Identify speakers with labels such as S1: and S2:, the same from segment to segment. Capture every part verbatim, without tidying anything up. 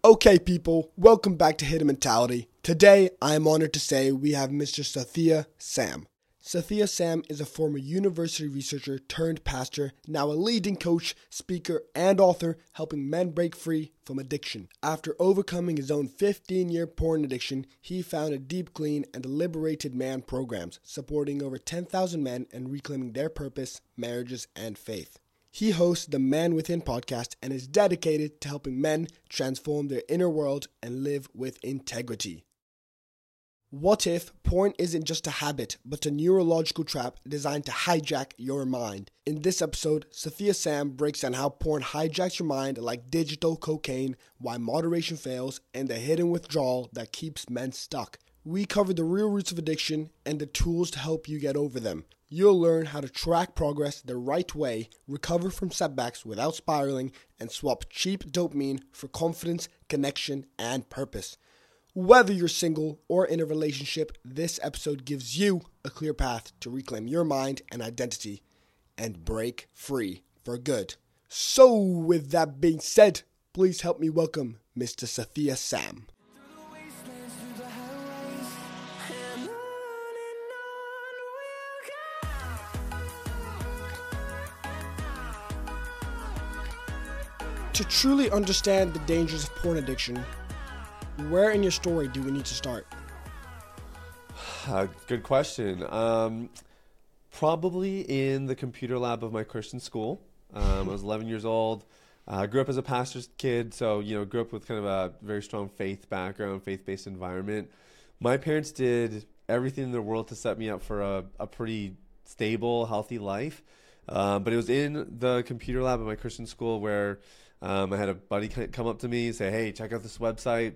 S1: Okay, people, welcome back to Hidden Mentality. Today, I am honored to say we have Mister Sathya Sam. Sathya Sam is a former university researcher turned pastor, now a leading coach, speaker, and author helping men break free from addiction. After overcoming his own fifteen-year porn addiction, he founded Deep Clean and the Liberated Man programs, supporting over ten thousand men and reclaiming their purpose, marriages, and faith. He hosts the Man Within podcast and is dedicated to helping men transform their inner world and live with integrity. What if porn isn't just a habit, but a neurological trap designed to hijack your mind? In this episode, Sathya Sam breaks down how porn hijacks your mind like digital cocaine, why moderation fails, and the hidden withdrawal that keeps men stuck. We cover the real roots of addiction and the tools to help you get over them. You'll learn how to track progress the right way, recover from setbacks without spiraling, and swap cheap dopamine for confidence, connection, and purpose. Whether you're single or in a relationship, this episode gives you a clear path to reclaim your mind and identity and break free for good. So, with that being said, please help me welcome Mister Sathya Sam. To truly understand the dangers of porn addiction, where in your story do we need to start?
S2: Uh, good question. Um, probably in the computer lab of my Christian school. Um, I was eleven years old. I uh, grew up as a pastor's kid, so you know, grew up with kind of a very strong faith background, faith-based environment. My parents did everything in their world to set me up for a, a pretty stable, healthy life. Um, but it was in the computer lab of my Christian school where um, I had a buddy come up to me and say, "Hey, check out this website."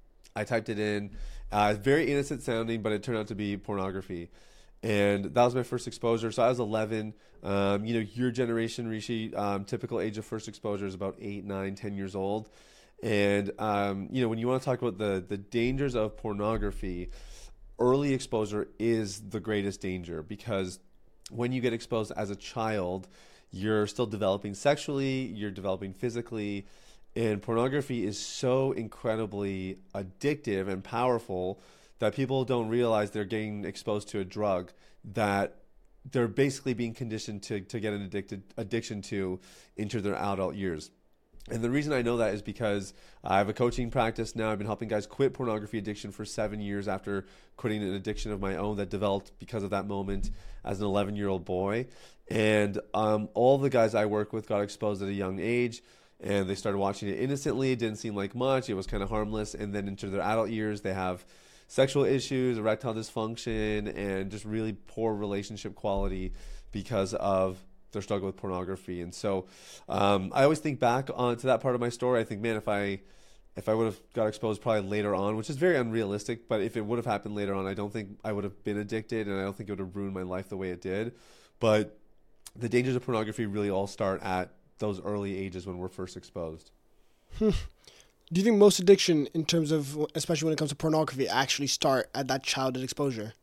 S2: I typed it in. Uh, it's very innocent sounding, but it turned out to be pornography. And that was my first exposure. So I was eleven. Um, you know, your generation, Rishi, um, typical age of first exposure is about eight, nine, ten years old. And, um, you know, when you want to talk about the, the dangers of pornography, early exposure is the greatest danger because when you get exposed as a child, you're still developing sexually, you're developing physically, and pornography is so incredibly addictive and powerful that people don't realize they're getting exposed to a drug that they're basically being conditioned to, to get an addicted addiction to into their adult years. And the reason I know that is because I have a coaching practice now. I've been helping guys quit pornography addiction for seven years after quitting an addiction of my own that developed because of that moment as an eleven-year-old boy. And um, all the guys I work with got exposed at a young age. And they started watching it innocently. It didn't seem like much. It was kind of harmless. And then into their adult years, they have sexual issues, erectile dysfunction, and just really poor relationship quality because of their struggle with pornography. And so um, I always think back on to that part of my story. I think, man, if I if I would have got exposed probably later on, which is very unrealistic, but if it would have happened later on, I don't think I would have been addicted, and I don't think it would have ruined my life the way it did. But the dangers of pornography really all start at those early ages when we're first exposed.
S1: Hmm. Do you think most addiction, in terms of, especially when it comes to pornography, actually start at that childhood exposure?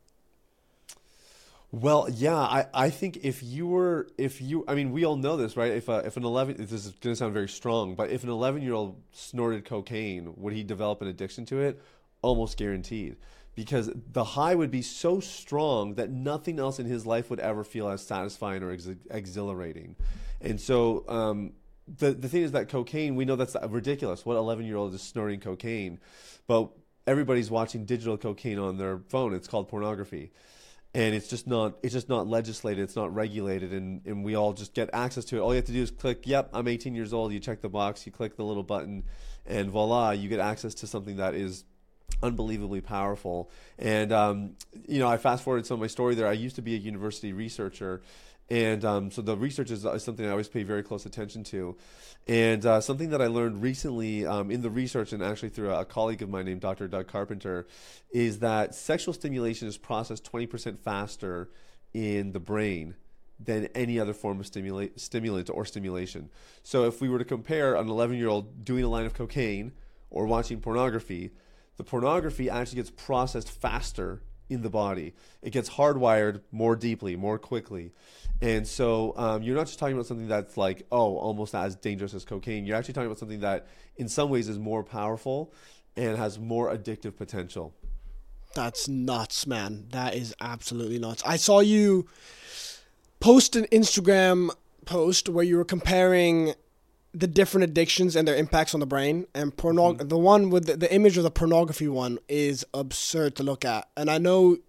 S2: Well, yeah, I, I think if you were, if you, I mean, we all know this, right? If a, if an eleven, this is going to sound very strong, but if an eleven-year-old snorted cocaine, would he develop an addiction to it? Almost guaranteed. Because the high would be so strong that nothing else in his life would ever feel as satisfying or ex- exhilarating. And so um, the the thing is that cocaine, we know that's ridiculous. What eleven-year-old is snorting cocaine? But everybody's watching digital cocaine on their phone. It's called pornography. And it's just not it's just not legislated. It's not regulated. And, and we all just get access to it. All you have to do is click, yep, I'm eighteen years old. You check the box. You click the little button. And voila, you get access to something that is unbelievably powerful. And, um, you know, I fast forwarded some of my story there. I used to be a university researcher. And um, so the research is, is something I always pay very close attention to. And uh, something that I learned recently um, in the research, and actually through a, a colleague of mine named Doctor Doug Carpenter, is that sexual stimulation is processed twenty percent faster in the brain than any other form of stimula- stimulant or stimulation. So if we were to compare an eleven-year-old doing a line of cocaine or watching pornography, the pornography actually gets processed faster in the body. It gets hardwired more deeply, more quickly. And so um, you're not just talking about something that's like, oh, almost as dangerous as cocaine. You're actually talking about something that in some ways is more powerful and has more addictive potential.
S1: That's nuts, man. That is absolutely nuts. I saw you post an Instagram post where you were comparing the different addictions and their impacts on the brain. And porno- mm-hmm. the one with the, the image of the pornography one is absurd to look at. And I know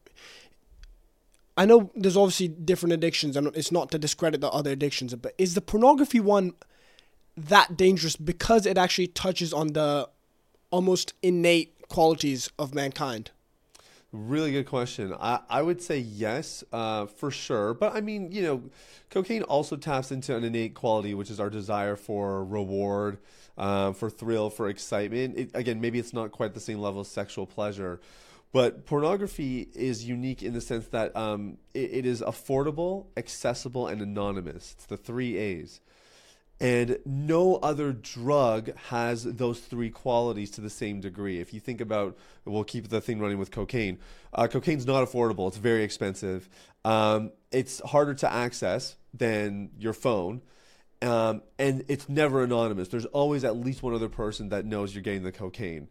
S1: I know there's obviously different addictions, and it's not to discredit the other addictions, but is the pornography one that dangerous because it actually touches on the almost innate qualities of mankind?
S2: Really good question. I, I would say yes, uh, for sure. But I mean, you know, cocaine also taps into an innate quality, which is our desire for reward, uh, for thrill, for excitement. It, again, maybe it's not quite the same level of sexual pleasure. But pornography is unique in the sense that um, it, it is affordable, accessible, and anonymous. It's the three A's. And no other drug has those three qualities to the same degree. If you think about, we'll keep the thing running with cocaine. Uh, cocaine's not affordable. It's very expensive. Um, it's harder to access than your phone. Um, and it's never anonymous. There's always at least one other person that knows you're getting the cocaine.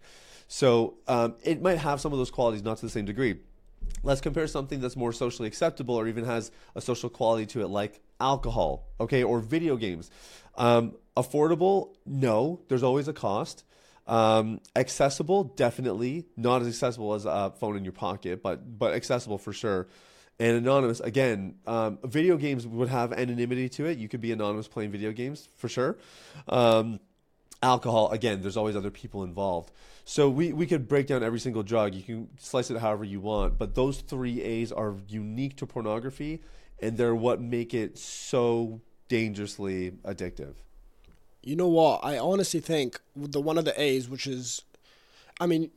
S2: So um, it might have some of those qualities, not to the same degree. Let's compare something that's more socially acceptable or even has a social quality to it, like alcohol, okay, or video games. Um, affordable? No, there's always a cost. Um, accessible? Definitely. Not as accessible as a phone in your pocket, but but accessible for sure. And anonymous, again, um, video games would have anonymity to it. You could be anonymous playing video games for sure. Um, alcohol, again, there's always other people involved. So we, we could break down every single drug. You can slice it however you want. But those three A's are unique to pornography, and they're what make it so dangerously addictive.
S1: You know what? I honestly think the one of the A's, which is, I mean,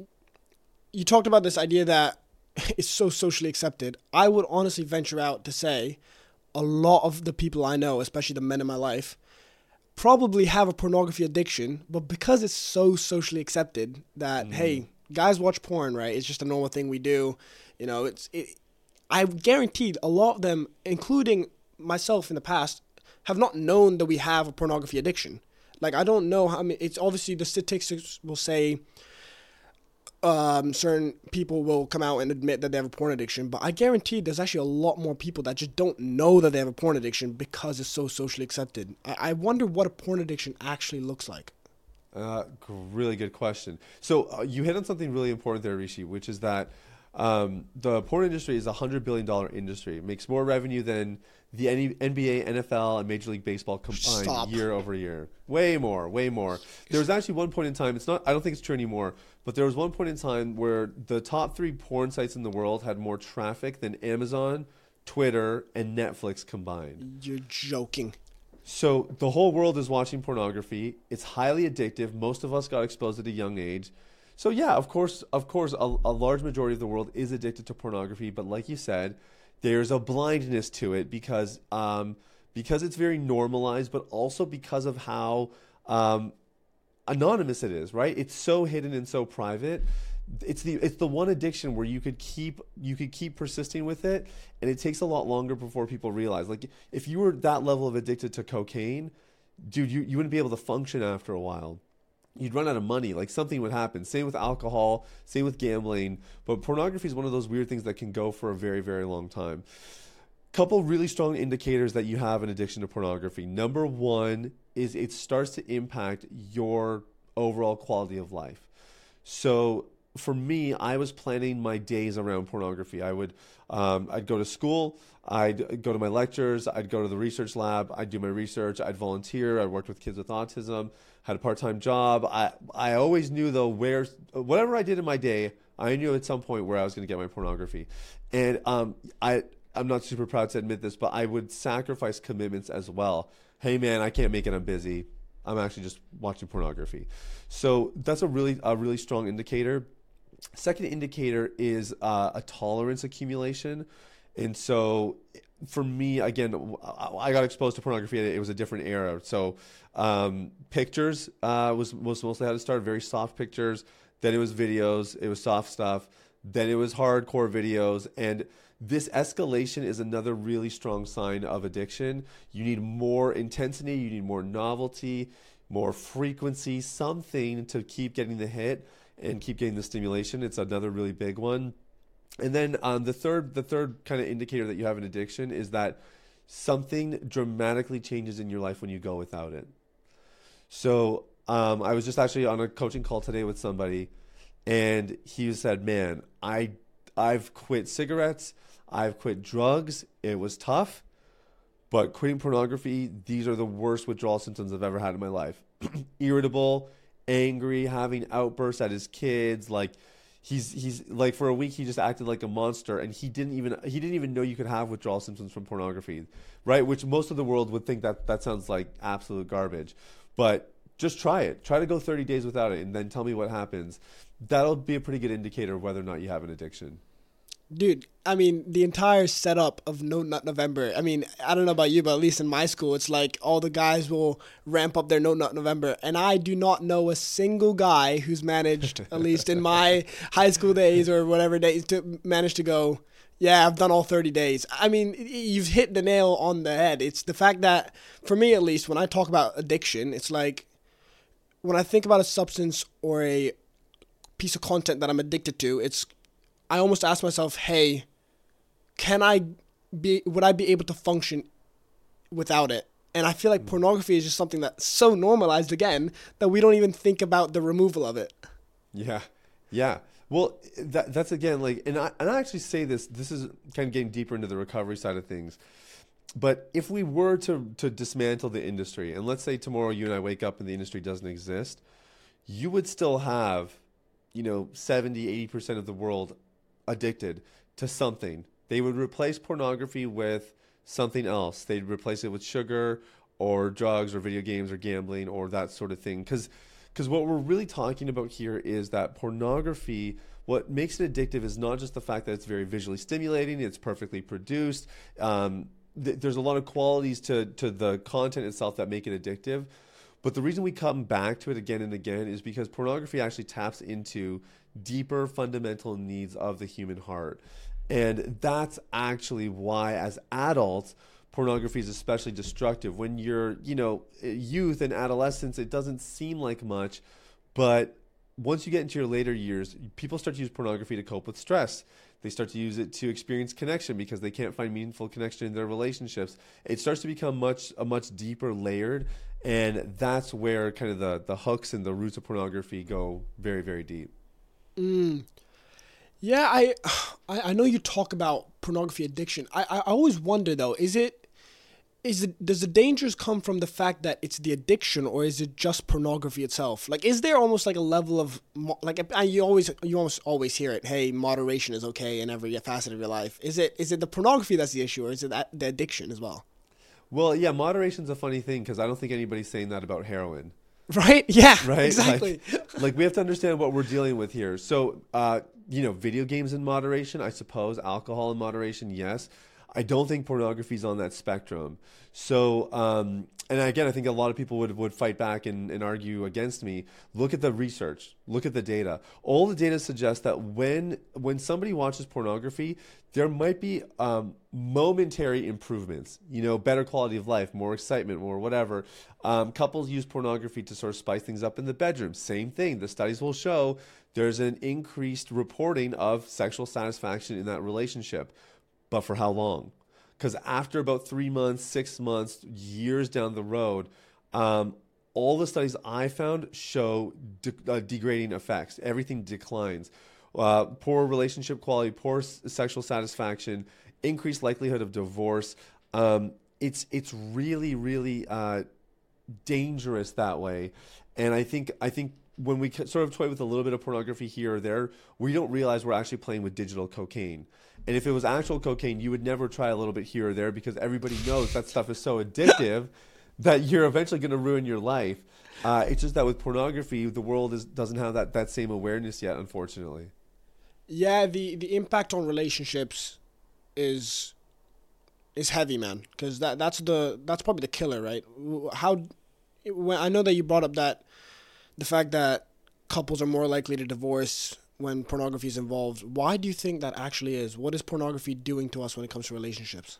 S1: you talked about this idea that it's so socially accepted. I would honestly venture out to say a lot of the people I know, especially the men in my life, probably have a pornography addiction, but because it's so socially accepted that, mm. hey, guys watch porn, right? It's just a normal thing we do. You know, it's. It, I guaranteed a lot of them, including myself in the past, have not known that we have a pornography addiction. Like, I don't know how, I mean, it's obviously the statistics will say um, certain people will come out and admit that they have a porn addiction, but I guarantee there's actually a lot more people that just don't know that they have a porn addiction because it's so socially accepted. I, I wonder what a porn addiction actually looks like.
S2: Uh, really good question. So uh, you hit on something really important there, Rishi, which is that um, the porn industry is a one hundred billion dollars industry. It makes more revenue than the N B A, N F L, and Major League Baseball combined
S1: Stop.
S2: year over year. Way more, way more. There was actually one point in time, it's not, I don't think it's true anymore, but there was one point in time where the top three porn sites in the world had more traffic than Amazon, Twitter, and Netflix combined.
S1: You're joking.
S2: So the whole world is watching pornography. It's highly addictive. Most of us got exposed at a young age. So yeah, of course, of course, a, a large majority of the world is addicted to pornography. But like you said, there's a blindness to it because um, because it's very normalized, but also because of how um, anonymous it is. Right? It's so hidden and so private. It's the it's the one addiction where you could keep you could keep persisting with it, and it takes a lot longer before people realize. Like if you were that level of addicted to cocaine, dude, you, you wouldn't be able to function after a while. You'd run out of money. Like something would happen. Same with alcohol. Same with gambling. But pornography is one of those weird things that can go for a very, very long time. Couple really strong indicators that you have an addiction to pornography. Number one is it starts to impact your overall quality of life. So for me, I was planning my days around pornography. I would, um, I'd go to school, I'd go to my lectures, I'd go to the research lab, I'd do my research, I'd volunteer, I worked with kids with autism, had a part-time job. I, I always knew though where, whatever I did in my day, I knew at some point where I was going to get my pornography. And um, I, I'm not super proud to admit this, but I would sacrifice commitments as well. Hey man, I can't make it, I'm busy. I'm actually just watching pornography. So that's a really, a really strong indicator. Second indicator is uh, a tolerance accumulation. And so for me, again, I got exposed to pornography. It was a different era. So um, pictures uh, was, was mostly how to start, very soft pictures. Then it was videos. It was soft stuff. Then it was hardcore videos. And this escalation is another really strong sign of addiction. You need more intensity, you need more novelty, more frequency, something to keep getting the hit and keep getting the stimulation. It's another really big one. And then um, the third, the third kind of indicator that you have an addiction is that something dramatically changes in your life when you go without it. So um, I was just actually on a coaching call today with somebody, and he said, "Man, I I've quit cigarettes, I've quit drugs. It was tough, but quitting pornography, these are the worst withdrawal symptoms I've ever had in my life. Irritable, angry, having outbursts at his kids, like." He's he's like for a week he just acted like a monster, and he didn't even he didn't even know you could have withdrawal symptoms from pornography, right? Which most of the world would think that that sounds like absolute garbage, but just try it. Try to go thirty days without it, and then tell me what happens. That'll be a pretty good indicator of whether or not you have an addiction.
S1: Dude, I mean, the entire setup of No Nut November, I mean, I don't know about you, but at least in my school, it's like all the guys will ramp up their No Nut November. And I do not know a single guy who's managed, at least in my high school days or whatever days, to manage to go, yeah, I've done all thirty days. I mean, you've hit the nail on the head. It's the fact that, for me at least, when I talk about addiction, it's like, when I think about a substance or a piece of content that I'm addicted to, it's I almost ask myself, hey, can I be, would I be able to function without it? And I feel like pornography is just something that's so normalized again that we don't even think about the removal of it.
S2: Yeah. Yeah. Well, that, that's again, like, and I, and I actually say this, this is kind of getting deeper into the recovery side of things. But if we were to, to dismantle the industry, and let's say tomorrow you and I wake up and the industry doesn't exist, you would still have, you know, seventy, eighty percent of the world addicted to something. They would replace pornography with something else. They'd replace it with sugar or drugs or video games or gambling or that sort of thing. Because because what we're really talking about here is that pornography, what makes it addictive is not just the fact that it's very visually stimulating, it's perfectly produced. Um, th- there's a lot of qualities to, to the content itself that make it addictive. But the reason we come back to it again and again is because pornography actually taps into deeper fundamental needs of the human heart. And that's actually why, as adults, pornography is especially destructive. When you're, you know, youth and adolescence, it doesn't seem like much, but once you get into your later years, people start to use pornography to cope with stress. They start to use it to experience connection because they can't find meaningful connection in their relationships. It starts to become much a much deeper layered, and that's where kind of the, the hooks and the roots of pornography go very, very deep.
S1: Mm. Yeah, I, I I know you talk about pornography addiction. I, I always wonder though, is it is it does the dangers come from the fact that it's the addiction, or is it just pornography itself? Like, is there almost like a level of like you always you almost always hear it? Hey, moderation is okay in every facet of your life. Is it is it the pornography that's the issue, or is it that, the addiction as well?
S2: Well, yeah, moderation's a funny thing because I don't think anybody's saying that about heroin.
S1: Right? Yeah,
S2: right?
S1: Exactly.
S2: Like, like we have to understand what we're dealing with here. So, uh, you know, video games in moderation, I suppose. Alcohol in moderation, yes. I don't think pornography is on that spectrum. So, um, and again, I think a lot of people would, would fight back and, and argue against me. Look at the research. Look at the data. All the data suggests that when when somebody watches pornography, there might be um, momentary improvements, you know, better quality of life, more excitement, more whatever. Um, couples use pornography to sort of spice things up in the bedroom. Same thing. The studies will show there's an increased reporting of sexual satisfaction in that relationship. But for how long? Because after about three months, six months, years down the road, um, all the studies I found show de- uh, degrading effects. Everything declines. Uh, poor relationship quality, poor s- sexual satisfaction, increased likelihood of divorce. Um, it's it's really, really uh, dangerous that way. And I think I think when we sort of toy with a little bit of pornography here or there, we don't realize we're actually playing with digital cocaine. And if it was actual cocaine, you would never try a little bit here or there because everybody knows that stuff is so addictive that you're eventually going to ruin your life. Uh, it's just that with pornography, the world is, doesn't have that, that same awareness yet, unfortunately.
S1: Yeah, the, the impact on relationships is is heavy, man. Because that that's the that's probably the killer, right? How when I know that you brought up that the fact that couples are more likely to divorce when pornography is involved. Why do you think that actually is? What is pornography doing to us when it comes to relationships?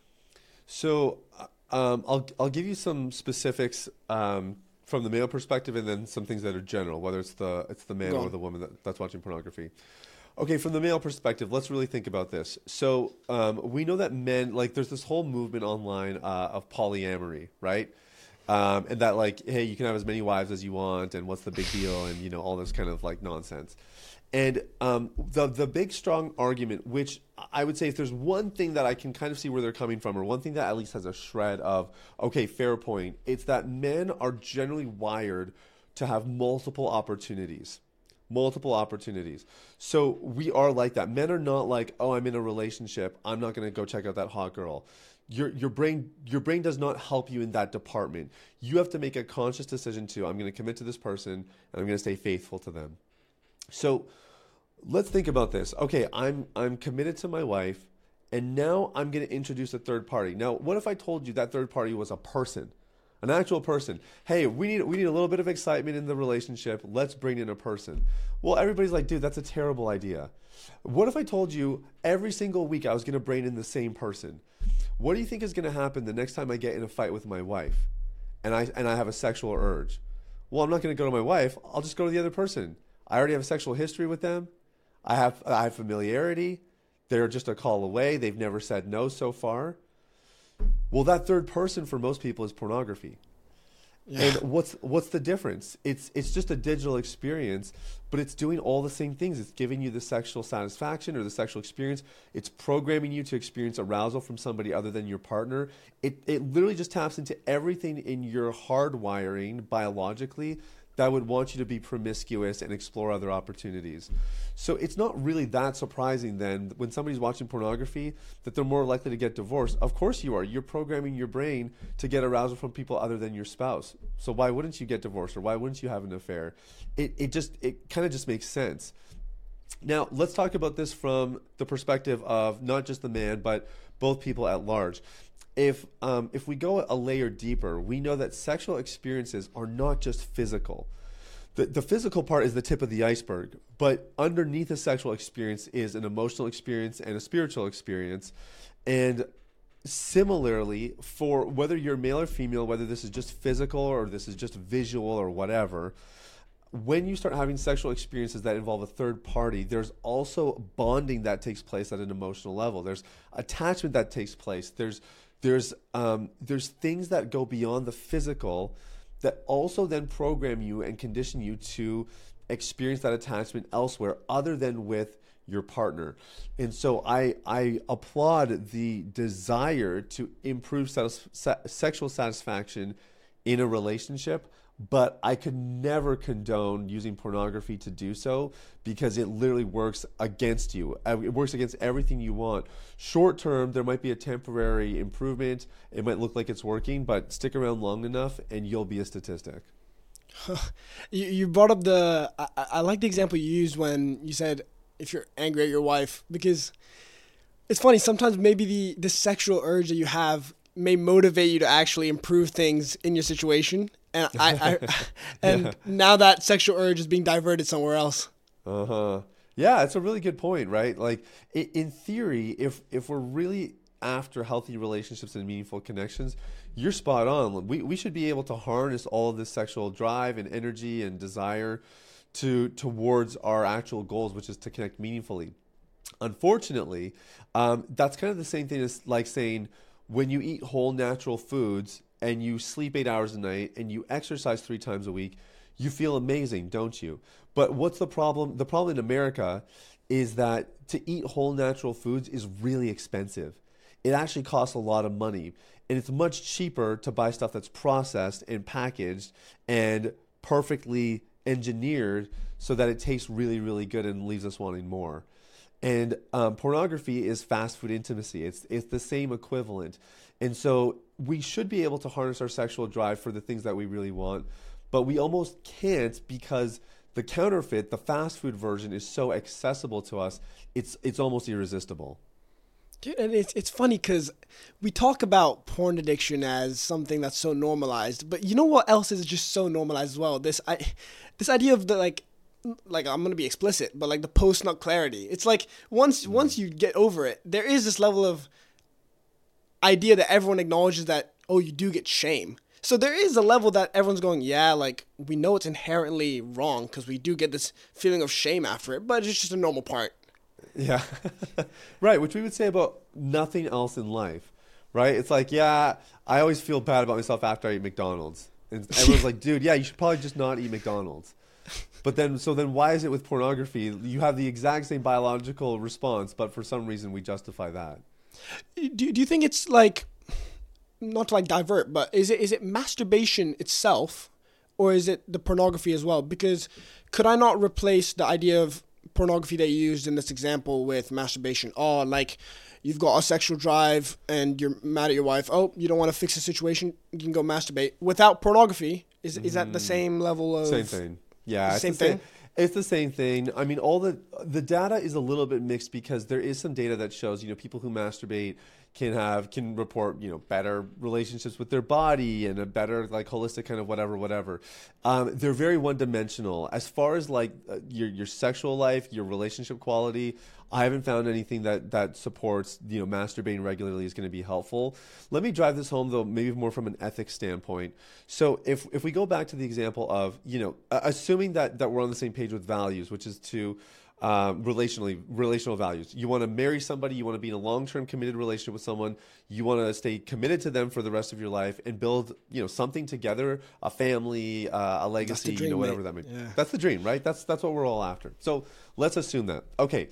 S2: So um, I'll I'll give you some specifics um, from the male perspective, and then some things that are general, whether it's the it's the man
S1: Go
S2: or
S1: on.
S2: the woman that, that's watching pornography. Okay, from the male perspective, let's really think about this. So um, we know that men, like, there's this whole movement online uh, of polyamory, right? Um, and that, like, hey, you can have as many wives as you want, and what's the big deal, and, you know, all this kind of, like, nonsense. And um, the the big, strong argument, which I would say if there's one thing that I can kind of see where they're coming from, or one thing that at least has a shred of, okay, fair point, it's that men are generally wired to have multiple opportunities. Multiple opportunities. So we are like that. Men are not like, oh, I'm in a relationship, I'm not going to go check out that hot girl. Your your brain your brain does not help you in that department. You have to make a conscious decision to, I'm going to commit to this person and I'm going to stay faithful to them. So let's think about this. Okay, I'm I'm committed to my wife, and now I'm going to introduce a third party. Now, what if I told you that third party was a person? An actual person. Hey, we need we need a little bit of excitement in the relationship. Let's bring in a person. Well, everybody's like, dude, that's a terrible idea. What if I told you every single week I was going to bring in the same person? What do you think is going to happen the next time I get in a fight with my wife and I and I have a sexual urge? Well, I'm not going to go to my wife. I'll just go to the other person. I already have a sexual history with them. I have I have familiarity. They're just a call away. They've never said no so far. Well, that third person for most people is pornography. Yeah. And what's what's the difference? It's it's just a digital experience, but it's doing all the same things. It's giving you the sexual satisfaction or the sexual experience. It's programming you to experience arousal from somebody other than your partner. It it literally just taps into everything in your hardwiring biologically that would want you to be promiscuous and explore other opportunities. So it's not really that surprising then when somebody's watching pornography that they're more likely to get divorced. Of course you are. You're programming your brain to get arousal from people other than your spouse. So why wouldn't you get divorced, or why wouldn't you have an affair? It it just it kind of just makes sense. Now, let's talk about this from the perspective of not just the man, but both people at large. If um, if we go a layer deeper, we know that sexual experiences are not just physical. The, the physical part is the tip of the iceberg, but underneath a sexual experience is an emotional experience and a spiritual experience. And similarly, for whether you're male or female, whether this is just physical or this is just visual or whatever, when you start having sexual experiences that involve a third party, there's also bonding that takes place at an emotional level. There's attachment that takes place. There's There's um, there's things that go beyond the physical that also then program you and condition you to experience that attachment elsewhere other than with your partner. And so I I applaud the desire to improve satis- sa- sexual satisfaction in a relationship, but I could never condone using pornography to do so because it literally works against you. It works against everything you want. Short term, there might be a temporary improvement. It might look like it's working, but stick around long enough and you'll be a statistic.
S1: you, you brought up the, I, I like the example you used when you said if you're angry at your wife, because it's funny, sometimes maybe the, the sexual urge that you have may motivate you to actually improve things in your situation. And I, I and yeah. Now that sexual urge is being diverted somewhere else.
S2: Uh-huh. Yeah, it's a really good point, right? Like in theory, if if we're really after healthy relationships and meaningful connections, you're spot on. We we should be able to harness all of this sexual drive and energy and desire to towards our actual goals, which is to connect meaningfully. Unfortunately, um, that's kind of the same thing as like saying when you eat whole natural foods and you sleep eight hours a night and you exercise three times a week, you feel amazing, don't you? But what's the problem? The problem in America is that to eat whole natural foods is really expensive. It actually costs a lot of money. And it's much cheaper to buy stuff that's processed and packaged and perfectly engineered so that it tastes really, really good and leaves us wanting more. And um, pornography is fast food intimacy. It's it's the same equivalent. And so we should be able to harness our sexual drive for the things that we really want, but we almost can't because the counterfeit, the fast food version, is so accessible to us, it's it's almost irresistible.
S1: Dude, and it's it's funny because we talk about porn addiction as something that's so normalized, but you know what else is just so normalized as well? This I, this idea of the like like I'm gonna be explicit, but like the post nut clarity. It's like once mm. once you get over it, there is this level of idea that everyone acknowledges that, oh, you do get shame. So there is a level that everyone's going, yeah, like we know it's inherently wrong because we do get this feeling of shame after it, but it's just a normal part.
S2: Yeah. Right, which we would say about nothing else in life, right? It's like, yeah, I always feel bad about myself after I eat McDonald's. And everyone's like, dude, yeah, you should probably just not eat McDonald's. But then, so then why is it with pornography? You have the exact same biological response, but for some reason we justify that.
S1: Do, do you think it's like, not to like divert, but is it is it masturbation itself, or is it the pornography as well? Because could I not replace the idea of pornography that you used in this example with masturbation? Oh, like you've got a sexual drive and you're mad at your wife. Oh, you don't want to fix the situation. You can go masturbate. Without pornography, is is that the same level of...
S2: Same thing. Yeah.
S1: Same
S2: it's the
S1: thing?
S2: Same, it's the same thing. I mean, all the the data is a little bit mixed because there is some data that shows, you know, people who masturbate can have, can report, you know, better relationships with their body and a better, like, holistic kind of whatever, whatever. Um, they're very one-dimensional. As far as, like, uh, your your sexual life, your relationship quality, I haven't found anything that, that supports, you know, masturbating regularly is going to be helpful. Let me drive this home, though, maybe more from an ethics standpoint. So if if we go back to the example of, you know, uh, assuming that, that we're on the same page with values, which is to... Um, relationally, relational values. You want to marry somebody, you want to be in a long-term committed relationship with someone, you want to stay committed to them for the rest of your life and build, you know, something together, a family, uh, a legacy,
S1: dream,
S2: you know, whatever
S1: mate.
S2: that means.
S1: Yeah.
S2: That's the dream, right? That's that's what we're all after. So let's assume that. Okay,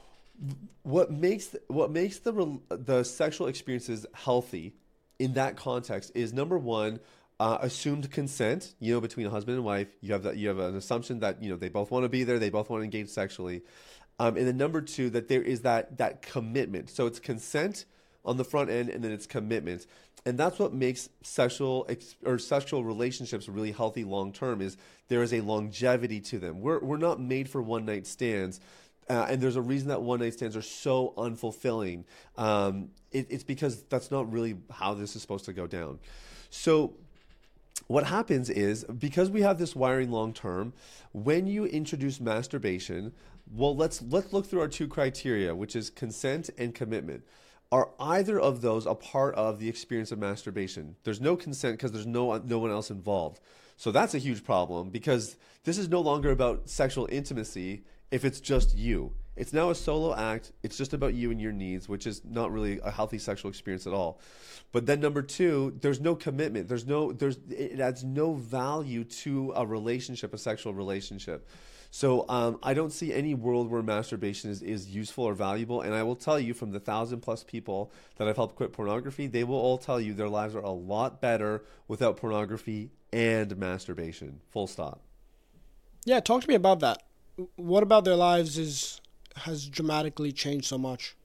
S2: what makes the, what makes the the sexual experiences healthy in that context is number one. Uh, assumed consent, you know, between a husband and wife. You have that. You have an assumption that, you know, they both want to be there. They both want to engage sexually. Um, and then number two, that there is that that commitment. So it's consent on the front end, and then it's commitment. And that's what makes sexual ex- or sexual relationships really healthy long term. Is there is a longevity to them. We're we're not made for one night stands. Uh, and there's a reason that one night stands are so unfulfilling. Um, it, it's because that's not really how this is supposed to go down. So what happens is, because we have this wiring long term, when you introduce masturbation, well, let's let's look through our two criteria, which is consent and commitment. Are either of those a part of the experience of masturbation? There's no consent because there's no no one else involved. So that's a huge problem, because this is no longer about sexual intimacy if it's just you. It's now a solo act. It's just about you and your needs, which is not really a healthy sexual experience at all. But then number two, there's no commitment. There's no, there's, it adds no value to a relationship, a sexual relationship. So um, I don't see any world where masturbation is, is useful or valuable. And I will tell you, from the thousand plus people that I've helped quit pornography, they will all tell you their lives are a lot better without pornography and masturbation. Full stop.
S1: Yeah, talk to me about that. What about their lives is has dramatically changed so much?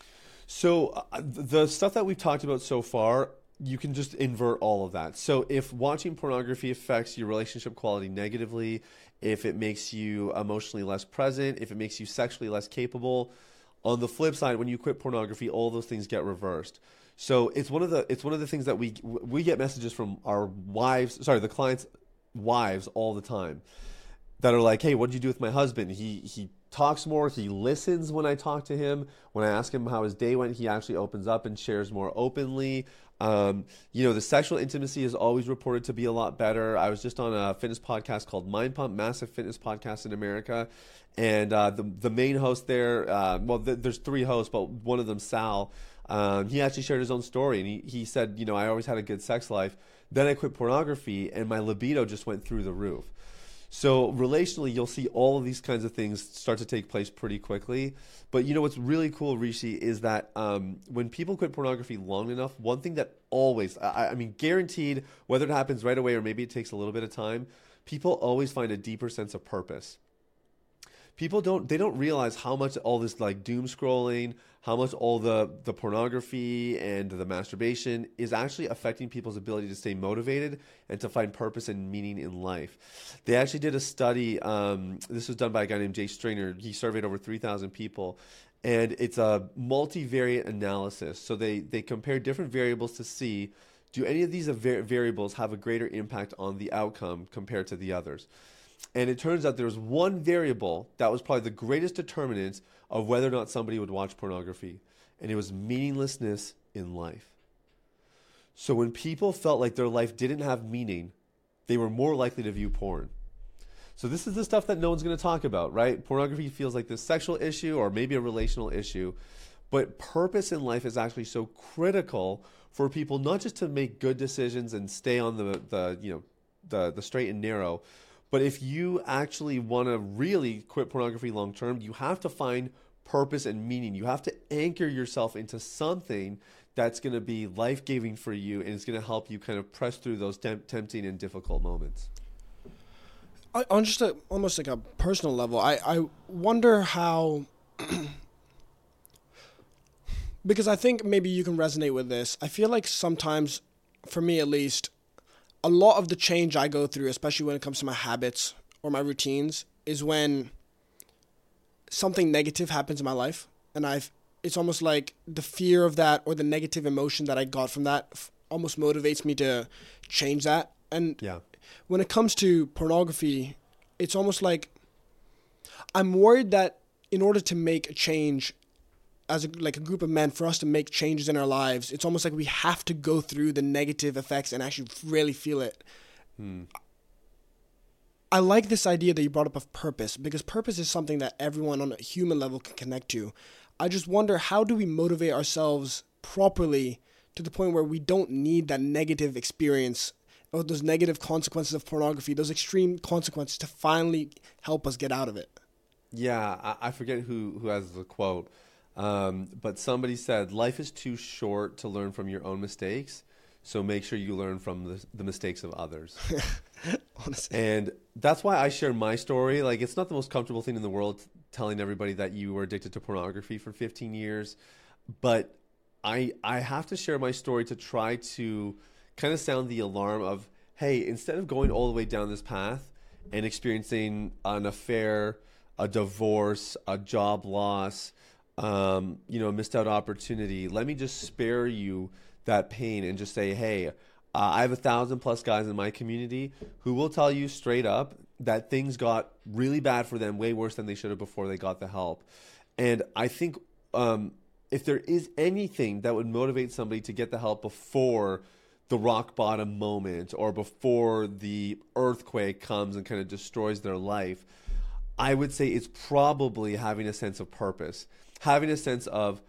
S2: So uh, the stuff that we've talked about so far, you can just invert all of that. So if watching pornography affects your relationship quality negatively, if it makes you emotionally less present, if it makes you sexually less capable, on the flip side, when you quit pornography, all those things get reversed. So it's one of the it's one of the things that we we get messages from our wives, sorry, the clients' wives all the time, that are like, hey, what did you do with my husband? He he talks more. He listens when I talk to him. When I ask him how his day went, he actually opens up and shares more openly. Um, you know, the sexual intimacy is always reported to be a lot better. I was just on a fitness podcast called Mind Pump, massive fitness podcast in America. And uh, the the main host there, uh, well, th- there's three hosts, but one of them, Sal, um, he actually shared his own story. And he, he said, you know, I always had a good sex life. Then I quit pornography and my libido just went through the roof. So relationally, you'll see all of these kinds of things start to take place pretty quickly. But you know what's really cool, Rishi, is that um, when people quit pornography long enough, one thing that always, I, I mean, guaranteed, whether it happens right away or maybe it takes a little bit of time, people always find a deeper sense of purpose. People don't, they don't realize how much all this like doom scrolling, how much all the, the pornography and the masturbation is actually affecting people's ability to stay motivated and to find purpose and meaning in life. They actually did a study, um, this was done by a guy named Jay Strainer. He surveyed over three thousand people, and it's a multivariate analysis. So they, they compared different variables to see, do any of these var- variables have a greater impact on the outcome compared to the others? And it turns out there was one variable that was probably the greatest determinant of whether or not somebody would watch pornography. And it was meaninglessness in life. So when people felt like their life didn't have meaning, they were more likely to view porn. So this is the stuff that no one's going to talk about, right? Pornography feels like this sexual issue or maybe a relational issue. But purpose in life is actually so critical for people not just to make good decisions and stay on the, the you know the, the straight and narrow, but if you actually want to really quit pornography long term, you have to find purpose and meaning. You have to anchor yourself into something that's going to be life-giving for you, and it's going to help you kind of press through those temp- tempting and difficult moments.
S1: I, on just a, almost like a personal level, I, I wonder how, because I think maybe you can resonate with this. I feel like sometimes, for me at least, a lot of the change I go through, especially when it comes to my habits or my routines, is when something negative happens in my life, and I've it's almost like the fear of that or the negative emotion that I got from that f- almost motivates me to change that. And
S2: yeah.
S1: when it comes to pornography, it's almost like I'm worried that in order to make a change as a, like a group of men, for us to make changes in our lives, it's almost like we have to go through the negative effects and actually really feel it.
S2: Hmm.
S1: I like this idea that you brought up of purpose, because purpose is something that everyone on a human level can connect to. I just wonder, how do we motivate ourselves properly to the point where we don't need that negative experience or those negative consequences of pornography, those extreme consequences, to finally help us get out of it?
S2: Yeah, I, I forget who, who has the quote, um, but somebody said, life is too short to learn from your own mistakes, so make sure you learn from the, the mistakes of others.
S1: Honestly.
S2: And that's why I share my story. Like, it's not the most comfortable thing in the world telling everybody that you were addicted to pornography for fifteen years, but I I have to share my story to try to kind of sound the alarm of, hey, instead of going all the way down this path and experiencing an affair, a divorce, a job loss, um, you know, missed out opportunity, let me just spare you that pain and just say, hey, Uh, I have a thousand plus guys in my community who will tell you straight up that things got really bad for them, way worse than they should have before they got the help. And I think um, if there is anything that would motivate somebody to get the help before the rock bottom moment or before the earthquake comes and kind of destroys their life, I would say it's probably having a sense of purpose, having a sense of,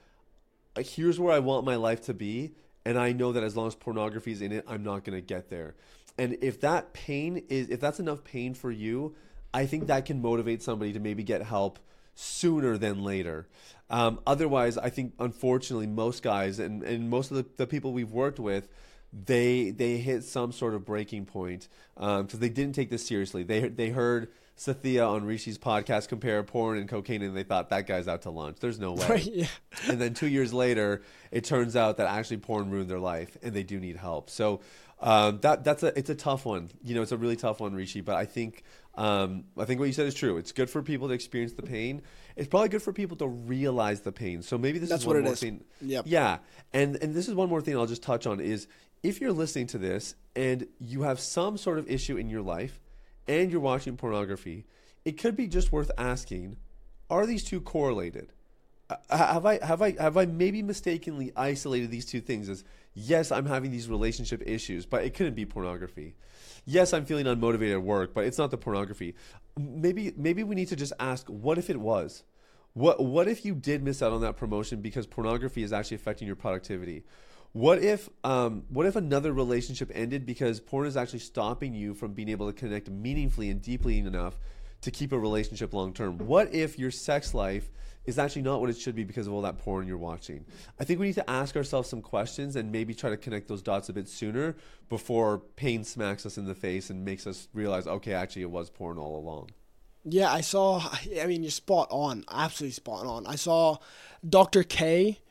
S2: here's where I want my life to be. And I know that as long as pornography is in it, I'm not going to get there. And if that pain is, if that's enough pain for you, I think that can motivate somebody to maybe get help sooner than later. Um, otherwise, I think, unfortunately, most guys and, and most of the, the people we've worked with, they they hit some sort of breaking point because um, they didn't take this seriously. They they heard Sathya on Rishi's podcast compare porn and cocaine, and they thought, that guy's out to lunch. There's no way.
S1: Right, yeah.
S2: And then two years later, it turns out that actually porn ruined their life, and they do need help. So um, that that's a it's a tough one. You know, it's a really tough one, Rishi. But I think um, I think what you said is true. It's good for people to experience the pain. It's probably good for people to realize the pain. So maybe this
S1: That's
S2: is one
S1: what it
S2: more
S1: is.
S2: thing.
S1: Yep.
S2: Yeah, and and this is one more thing I'll just touch on is, if you're listening to this and you have some sort of issue in your life and you're watching pornography, it could be just worth asking, are these two correlated? Uh, have I have I have I maybe mistakenly isolated these two things as, yes, I'm having these relationship issues, but it couldn't be pornography. Yes, I'm feeling unmotivated at work, but it's not the pornography. Maybe maybe we need to just ask, what if it was? What what if you did miss out on that promotion because pornography is actually affecting your productivity? What if um, what if another relationship ended because porn is actually stopping you from being able to connect meaningfully and deeply enough to keep a relationship long term? What if your sex life is actually not what it should be because of all that porn you're watching? I think we need to ask ourselves some questions and maybe try to connect those dots a bit sooner before pain smacks us in the face and makes us realize, okay, actually it was porn all along.
S1: Yeah, I saw, I mean, you're spot on, absolutely spot on. I saw Doctor K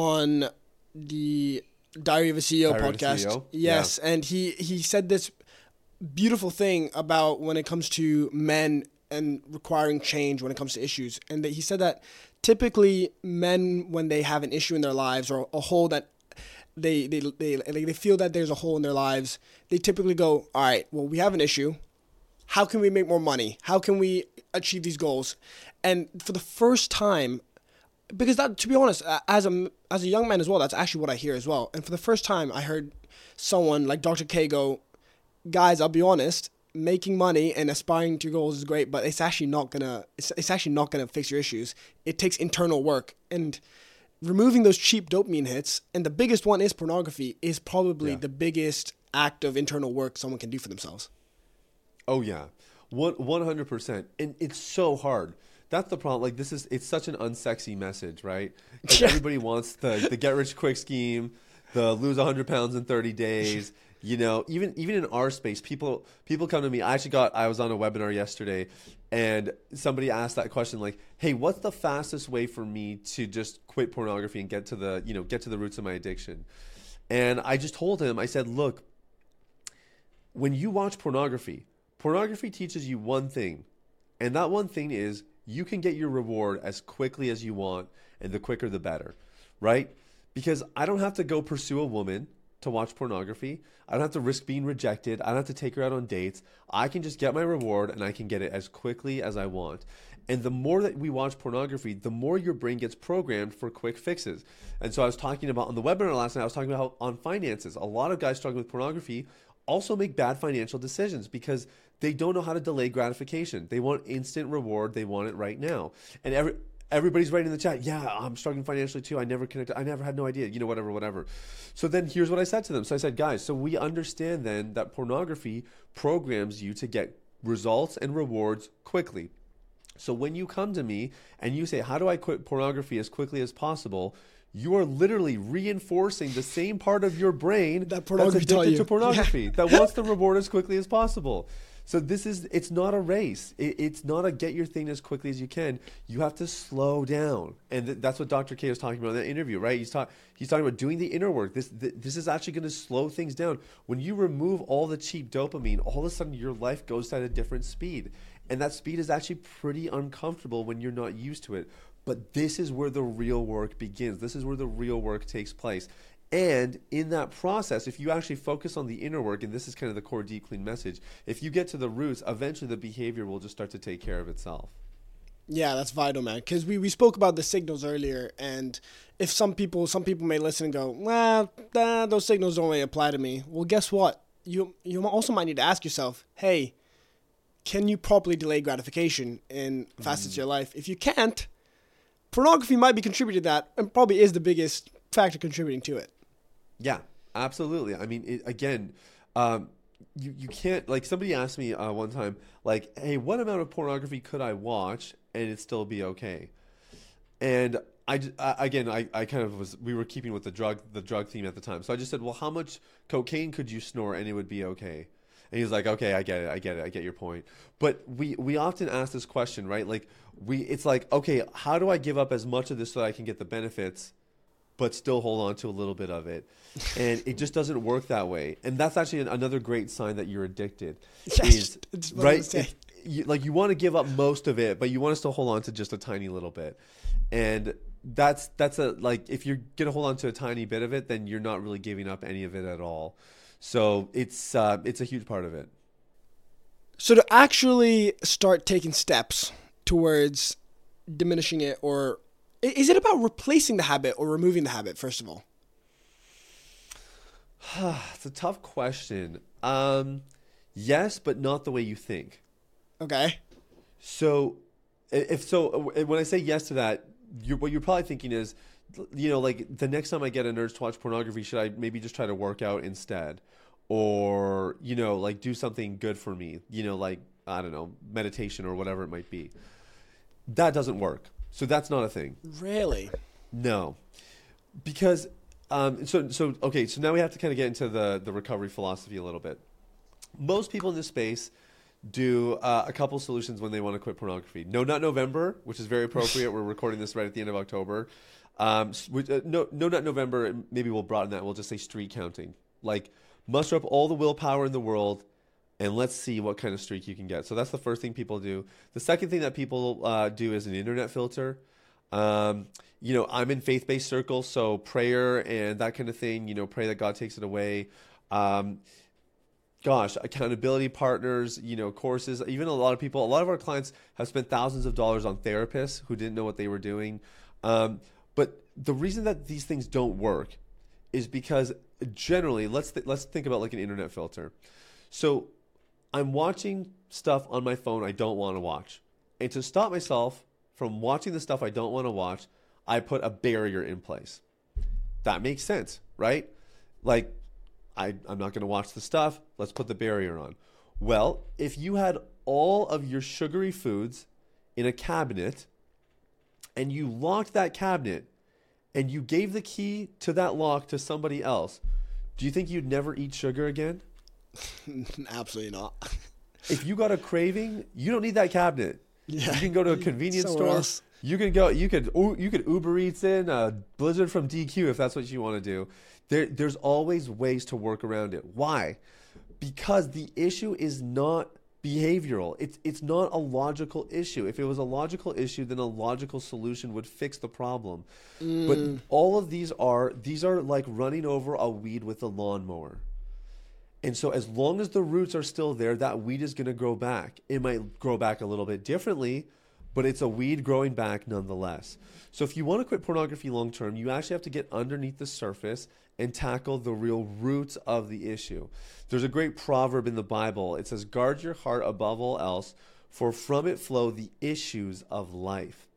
S1: on the Diary of a C E O
S2: Diary of a
S1: podcast.
S2: C E O?
S1: Yes,
S2: Yeah.
S1: and he, he said this beautiful thing about when it comes to men and requiring change when it comes to issues. And that he said that typically men, when they have an issue in their lives or a hole that they they they they feel that there's a hole in their lives, they typically go, all right, well, we have an issue. how can we make more money? How can we achieve these goals? And for the first time, because that, to be honest, as a, as a young man as well, that's actually what I hear as well. And for the first time, I heard someone like Doctor K go, guys, I'll be honest, making money and aspiring to your goals is great, but it's actually not gonna, it's, it's actually not gonna fix your issues. It takes internal work, and removing those cheap dopamine hits, and the biggest one is pornography, is probably yeah. the biggest act of internal work someone can do for themselves.
S2: Oh yeah, one one hundred percent, and it's so hard. That's the problem. Like this is, it's such an unsexy message, right? Like
S1: Yeah.
S2: Everybody wants the the get rich quick scheme, the lose one hundred pounds in thirty days. You know, even even in our space, people people come to me. I actually got, I was on a webinar yesterday, and somebody asked that question, like, "Hey, what's the fastest way for me to just quit pornography and get to the, you know, get to the roots of my addiction?" And I just told him, I said, "Look, when you watch pornography, pornography teaches you one thing, and that one thing is you can get your reward as quickly as you want, and the quicker the better, right? Because I don't have to go pursue a woman to watch pornography. I don't have to risk being rejected. I don't have to take her out on dates. I can just get my reward, and I can get it as quickly as I want." And the more that we watch pornography, the more your brain gets programmed for quick fixes. And so I was talking about on the webinar last night, I was talking about how on finances, a lot of guys struggling with pornography also make bad financial decisions because they don't know how to delay gratification. They want instant reward. They want it right now. And every everybody's writing in the chat, yeah, I'm struggling financially too. I never connected. I never had no idea, you know, whatever, whatever. So then here's what I said to them. So I said, guys, so we understand then that pornography programs you to get results and rewards quickly. So when you come to me and you say, how do I quit pornography as quickly as possible? You are literally reinforcing the same part of your brain
S1: That pornography
S2: that's
S1: taught
S2: addicted
S1: you.
S2: to pornography,
S1: Yeah.
S2: that wants the reward as quickly as possible. So this is, it's not a race. It, it's not a get your thing as quickly as you can. You have to slow down. And th- that's what Doctor K was talking about in that interview, right? He's, talk, he's talking about doing the inner work. This, th- this is actually going to slow things down. When you remove all the cheap dopamine, all of a sudden your life goes at a different speed. And that speed is actually pretty uncomfortable when you're not used to it. But this is where the real work begins. This is where the real work takes place. And in that process, if you actually focus on the inner work, and this is kind of the core deep clean message, if you get to the roots, eventually the behavior will just start to take care of itself.
S1: Yeah, that's vital, man. Because we, we spoke about the signals earlier, and if some people some people may listen and go, well, nah, those signals don't really apply to me. Well, guess what? You you also might need to ask yourself, hey, can you properly delay gratification in facets mm. of your life? If you can't, pornography might be contributing to that, and probably is the biggest factor contributing to it.
S2: Yeah, absolutely. I mean, it, again, um, you, you can't, like somebody asked me uh, one time, like, hey, what amount of pornography could I watch and it'd still be okay? And I, I again, I, I kind of was, we were keeping with the drug, the drug theme at the time. So I just said, well, how much cocaine could you snort and it would be okay? And he's like, okay, I get it. I get it. I get your point. But we, we often ask this question, right? Like we, it's like, okay, how do I give up as much of this so that I can get the benefits, but still hold on to a little bit of it? And it just doesn't work that way. And that's actually an, another great sign that you're addicted.
S1: Yes,
S2: is,
S1: it's what
S2: right?
S1: I'm saying.
S2: You, like you want to give up most of it, but you want to still hold on to just a tiny little bit. And that's, that's a, like, if you're going to hold on to a tiny bit of it, then you're not really giving up any of it at all. So it's uh, it's a huge part of it.
S1: So to actually start taking steps towards diminishing it, or is it about replacing the habit or removing the habit, first of all?
S2: It's a tough question. Um, yes, but not the way you think.
S1: Okay.
S2: So if so, when I say yes to that, you're, what you're probably thinking is, you know, like the next time I get an urge to watch pornography, should I maybe just try to work out instead? Or, you know, like do something good for me, you know, like, I don't know, meditation or whatever it might be. That doesn't work. So that's not a thing.
S1: Really?
S2: No. Because, um, so, so okay, so now we have to kind of get into the, the recovery philosophy a little bit. Most people in this space do uh, a couple solutions when they want to quit pornography. No Nut November, which is very appropriate. We're recording this right at the end of October. Um, which, uh, no, no Nut November, maybe we'll broaden that. We'll just say streak counting. Like, muster up all the willpower in the world, and let's see what kind of streak you can get. So that's the first thing people do. The second thing that people uh, do is an internet filter. Um, you know, I'm in faith-based circles, so prayer and that kind of thing, you know, pray that God takes it away. Um, gosh, accountability partners, you know, courses, even a lot of people, a lot of our clients have spent thousands of dollars on therapists who didn't know what they were doing. Um, but the reason that these things don't work is because generally, let's th- let's think about like an internet filter. So I'm watching stuff on my phone I don't want to watch. And to stop myself from watching the stuff I don't want to watch, I put a barrier in place. That makes sense, right? Like, I, I'm not going to watch the stuff. Let's put the barrier on. Well, if you had all of your sugary foods in a cabinet and you locked that cabinet and you gave the key to that lock to somebody else, do you think you'd never eat sugar again?
S1: Absolutely not.
S2: If you got a craving, you don't need that cabinet.
S1: Yeah.
S2: You can go to a convenience
S1: Somewhere
S2: store.
S1: else.
S2: You can go. You could. You could Uber Eats in a Blizzard from D Q if that's what you want to do. There, there's always ways to work around it. Why? Because the issue is not behavioral. It's it's not a logical issue. If it was a logical issue, then a logical solution would fix the problem. Mm. But all of these are these are like running over a weed with a lawnmower. And so as long as the roots are still there, that weed is going to grow back. It might grow back a little bit differently, but it's a weed growing back nonetheless. So if you want to quit pornography long term, you actually have to get underneath the surface and tackle the real roots of the issue. There's a great proverb in the Bible. It says, "Guard your heart above all else, for from it flow the issues of life."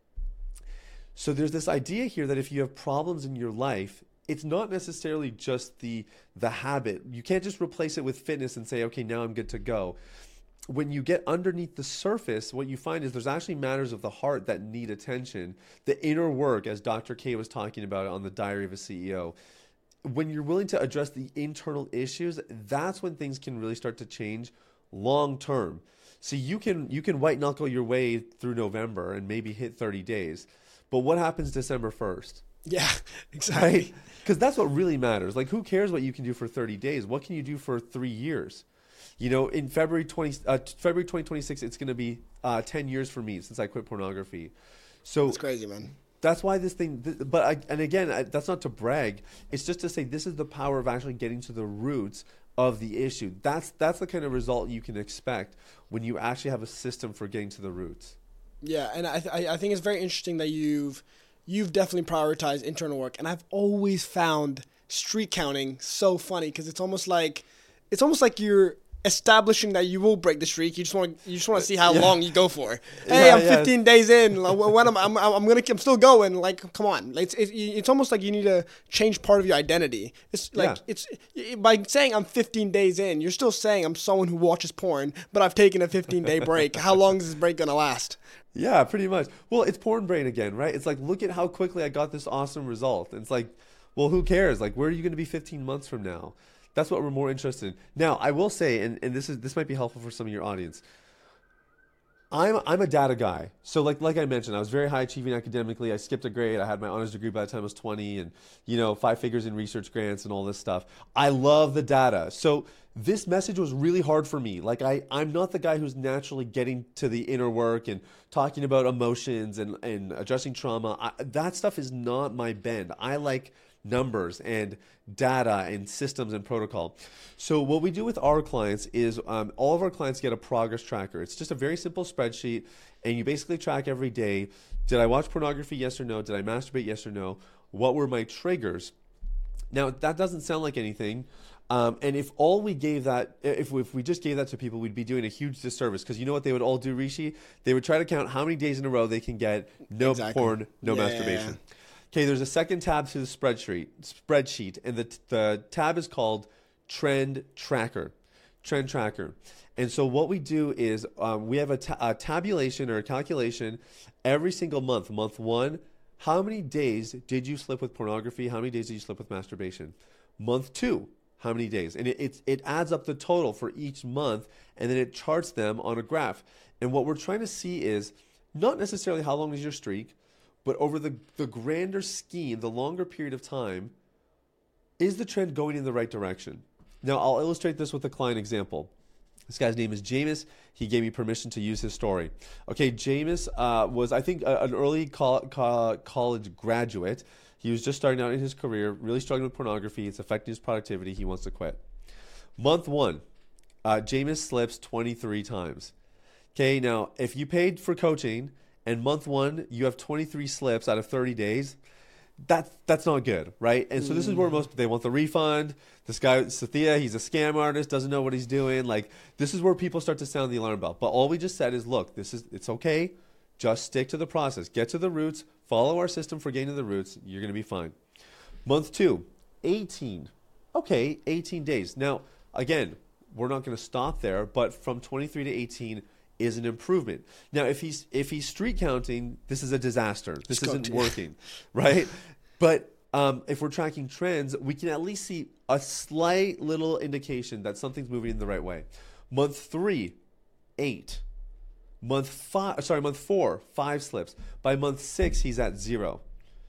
S2: So there's this idea here that if you have problems in your life, it's not necessarily just the the habit. You can't just replace it with fitness and say, okay, now I'm good to go. When you get underneath the surface, what you find is there's actually matters of the heart that need attention. The inner work, as Doctor K was talking about on the Diary of a C E O. When you're willing to address the internal issues, that's when things can really start to change long term. So you can you can white knuckle your way through November and maybe hit thirty days. But what happens December first?
S1: Yeah, exactly.
S2: Right? Because that's what really matters. Like, who cares what you can do for thirty days? What can you do for three years? You know, in February twenty, uh, February twenty twenty-six, it's going to be uh, ten years for me since I quit pornography. So
S1: it's crazy, man.
S2: That's why this thing, th- but I, and again, I, that's not to brag. It's just to say this is the power of actually getting to the roots of the issue. That's that's the kind of result you can expect when you actually have a system for getting to the roots.
S1: Yeah, and I th- I think it's very interesting that you've you've definitely prioritized internal work, and I've always found streak counting so funny because it's almost like it's almost like you're establishing that you will break the streak. You just want you just want to see how yeah. long you go for. Hey, yeah, I'm fifteen yeah. days in. When I'm I'm I'm gonna I'm still going. Like, come on. It's it's, it's almost like you need to change part of your identity. It's like yeah. it's by saying I'm fifteen days in, you're still saying I'm someone who watches porn, but I've taken a fifteen day break. How long is this break gonna last?
S2: Yeah, pretty much. Well, it's porn brain again, right? It's like, look at how quickly I got this awesome result. And it's like, well, who cares? Like, where are you going to be fifteen months from now? That's what we're more interested in. Now, I will say, and, and this is this might be helpful for some of your audience. I'm I'm a data guy. So like like I mentioned, I was very high achieving academically. I skipped a grade. I had my honors degree by the time I was twenty, and you know, five figures in research grants and all this stuff. I love the data. So this message was really hard for me. Like I, I'm not the guy who's naturally getting to the inner work and talking about emotions and, and addressing trauma. I, that stuff is not my bend. I like numbers and data and systems and protocol. So what we do with our clients is um, all of our clients get a progress tracker. It's just a very simple spreadsheet, and you basically track every day. Did I watch pornography? Yes or no? Did I masturbate? Yes or no? What were my triggers? Now, that doesn't sound like anything. Um, and if all we gave that, if we, if we just gave that to people, we'd be doing a huge disservice. Because you know what they would all do, Rishi? They would try to count how many days in a row they can get no exactly. porn, no yeah. masturbation. Okay, there's a second tab to the spreadsheet, spreadsheet, and the the tab is called Trend Tracker. Trend Tracker. And so what we do is um, we have a, ta- a tabulation or a calculation every single month. Month one, how many days did you slip with pornography? How many days did you slip with masturbation? Month two, how many days? And it, it, it adds up the total for each month, and then it charts them on a graph. And what we're trying to see is not necessarily how long is your streak, but over the, the grander scheme, the longer period of time, is the trend going in the right direction? Now, I'll illustrate this with a client example. This guy's name is Jameis. He gave me permission to use his story. Okay, Jameis uh, was, I think, a, an early co- co- college graduate. He was just starting out in his career, really struggling with pornography. It's affecting his productivity. He wants to quit. Month one, uh, Jameis slips twenty-three times. Okay, now if you paid for coaching and month one you have twenty-three slips out of thirty days, that that's not good, right? And so this is where most they want the refund. This guy Sathya, he's a scam artist, doesn't know what he's doing. Like this is where people start to sound the alarm bell. But all we just said is, look, this is it's okay. Just stick to the process. Get to the roots. Follow our system for getting to the roots. You're going to be fine. Month two, eighteen. Okay, eighteen days. Now, again, we're not going to stop there, but from twenty-three to eighteen is an improvement. Now, if he's if he's street counting, this is a disaster. This isn't working, right? But um, if we're tracking trends, we can at least see a slight little indication that something's moving in the right way. Month three, eight. Month five, sorry, month four, five slips. By month six, he's at zero.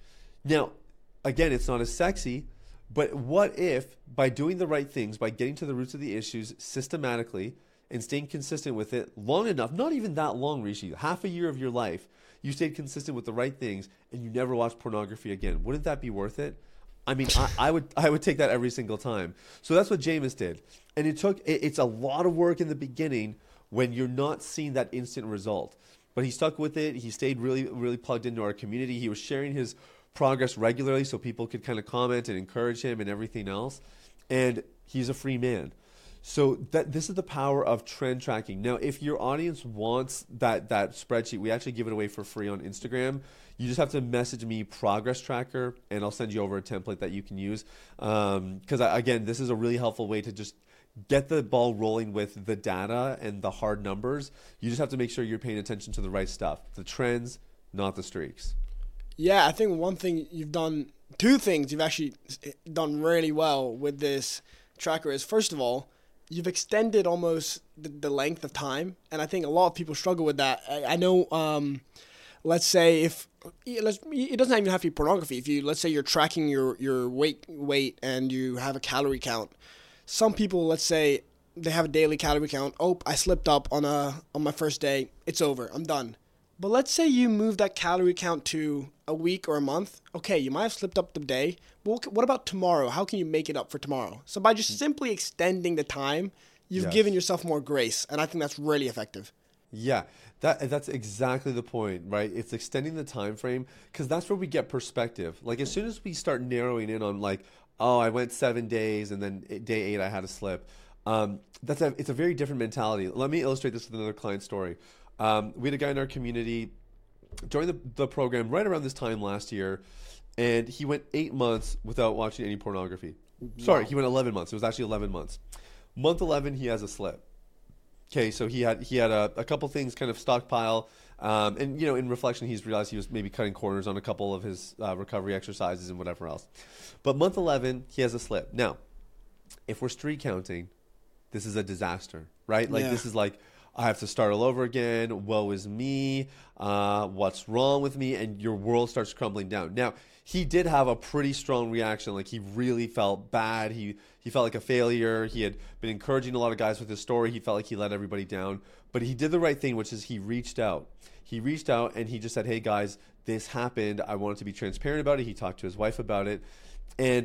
S2: Now, again, it's not as sexy, but what if by doing the right things, by getting to the roots of the issues systematically and staying consistent with it long enough, not even that long, Rishi, half a year of your life, you stayed consistent with the right things and you never watched pornography again. Wouldn't that be worth it? I mean, I, I would I would take that every single time. So that's what Jameis did. And it took, it, it's a lot of work in the beginning when you're not seeing that instant result. But he stuck with it. He stayed really, really plugged into our community. He was sharing his progress regularly so people could kind of comment and encourage him and everything else. And he's a free man. So that this is the power of trend tracking. Now, if your audience wants that that spreadsheet, we actually give it away for free on Instagram. You just have to message me Progress Tracker, and I'll send you over a template that you can use. Because, um, again, this is a really helpful way to just get the ball rolling with the data and the hard numbers. You just have to make sure you're paying attention to the right stuff. The trends, not the streaks.
S1: Yeah, I think one thing you've done, two things you've actually done really well with this tracker is, first of all, you've extended almost the, the length of time. And I think a lot of people struggle with that. I, I know, um, let's say if, let's, it doesn't even have to be pornography. If you, let's say you're tracking your, your weight, weight and you have a calorie count. Some people, let's say they have a daily calorie count. Oh, I slipped up on a on my first day. It's over. I'm done. But let's say you move that calorie count to a week or a month. Okay, you might have slipped up the day. But what about tomorrow? How can you make it up for tomorrow? So by just simply extending the time, you've yes. given yourself more grace. And I think that's really effective.
S2: Yeah, that that's exactly the point, right? It's extending the time frame because that's where we get perspective. Like as soon as we start narrowing in on like, oh, I went seven days and then day eight I had a slip. Um, that's a, it's a very different mentality. Let me illustrate this with another client story. Um, we had a guy in our community during the, the program right around this time last year, and he went eight months without watching any pornography. Wow. Sorry, he went eleven months. It was actually eleven months. Month eleven, he has a slip. Okay, so he had he had a, a couple things kind of stockpile. Um, and, you know, in reflection, he's realized he was maybe cutting corners on a couple of his uh, recovery exercises and whatever else. But month eleven, he has a slip. Now, if we're street counting, this is a disaster, right? Like, yeah. This is like, I have to start all over again. Woe is me. Uh, what's wrong with me? And your world starts crumbling down. Now, he did have a pretty strong reaction. Like, he really felt bad. He he felt like a failure. He had been encouraging a lot of guys with his story. He felt like he let everybody down. But he did the right thing, which is he reached out. He reached out and he just said, hey, guys, this happened. I wanted to be transparent about it. He talked to his wife about it. And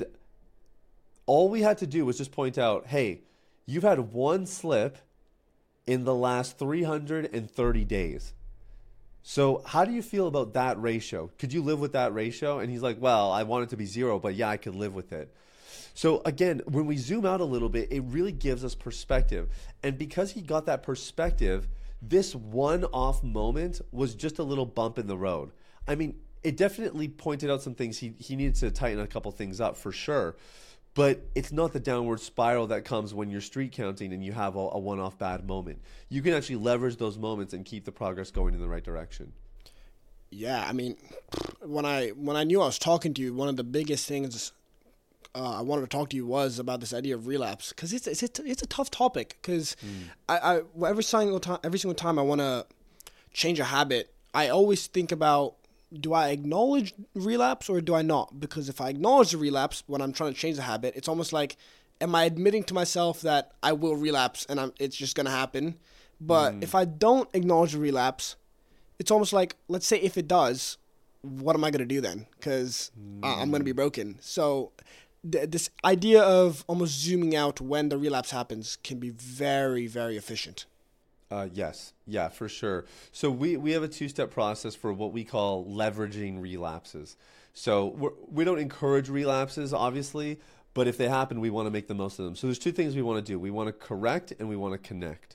S2: all we had to do was just point out, hey, you've had one slip in the last three hundred thirty days. So how do you feel about that ratio? Could you live with that ratio? And he's like, well, I want it to be zero, but yeah, I could live with it. So again, when we zoom out a little bit, it really gives us perspective. And because he got that perspective, this one-off moment was just a little bump in the road. I mean, it definitely pointed out some things. He, he needed to tighten a couple things up for sure. But it's not the downward spiral that comes when you're street counting and you have a, a one-off bad moment. You can actually leverage those moments and keep the progress going in the right direction.
S1: Yeah, I mean, when I when I knew I was talking to you, one of the biggest things uh, I wanted to talk to you was about this idea of relapse, because it's it's it's, it's a tough topic. Because mm. I, I every single time every single time I want to change a habit, I always think about, do I acknowledge relapse or do I not? Because if I acknowledge the relapse when I'm trying to change the habit, it's almost like, am I admitting to myself that I will relapse and I'm, it's just going to happen? But mm. if I don't acknowledge the relapse, it's almost like, let's say if it does, what am I going to do then? Because mm. uh, I'm going to be broken. So th- this idea of almost zooming out when the relapse happens can be very, very efficient.
S2: Uh, yes, yeah, for sure. So we, we have a two-step process for what we call leveraging relapses. So we're, we don't encourage relapses, obviously, but if they happen, we want to make the most of them. So there's two things we want to do. We want to correct and we want to connect.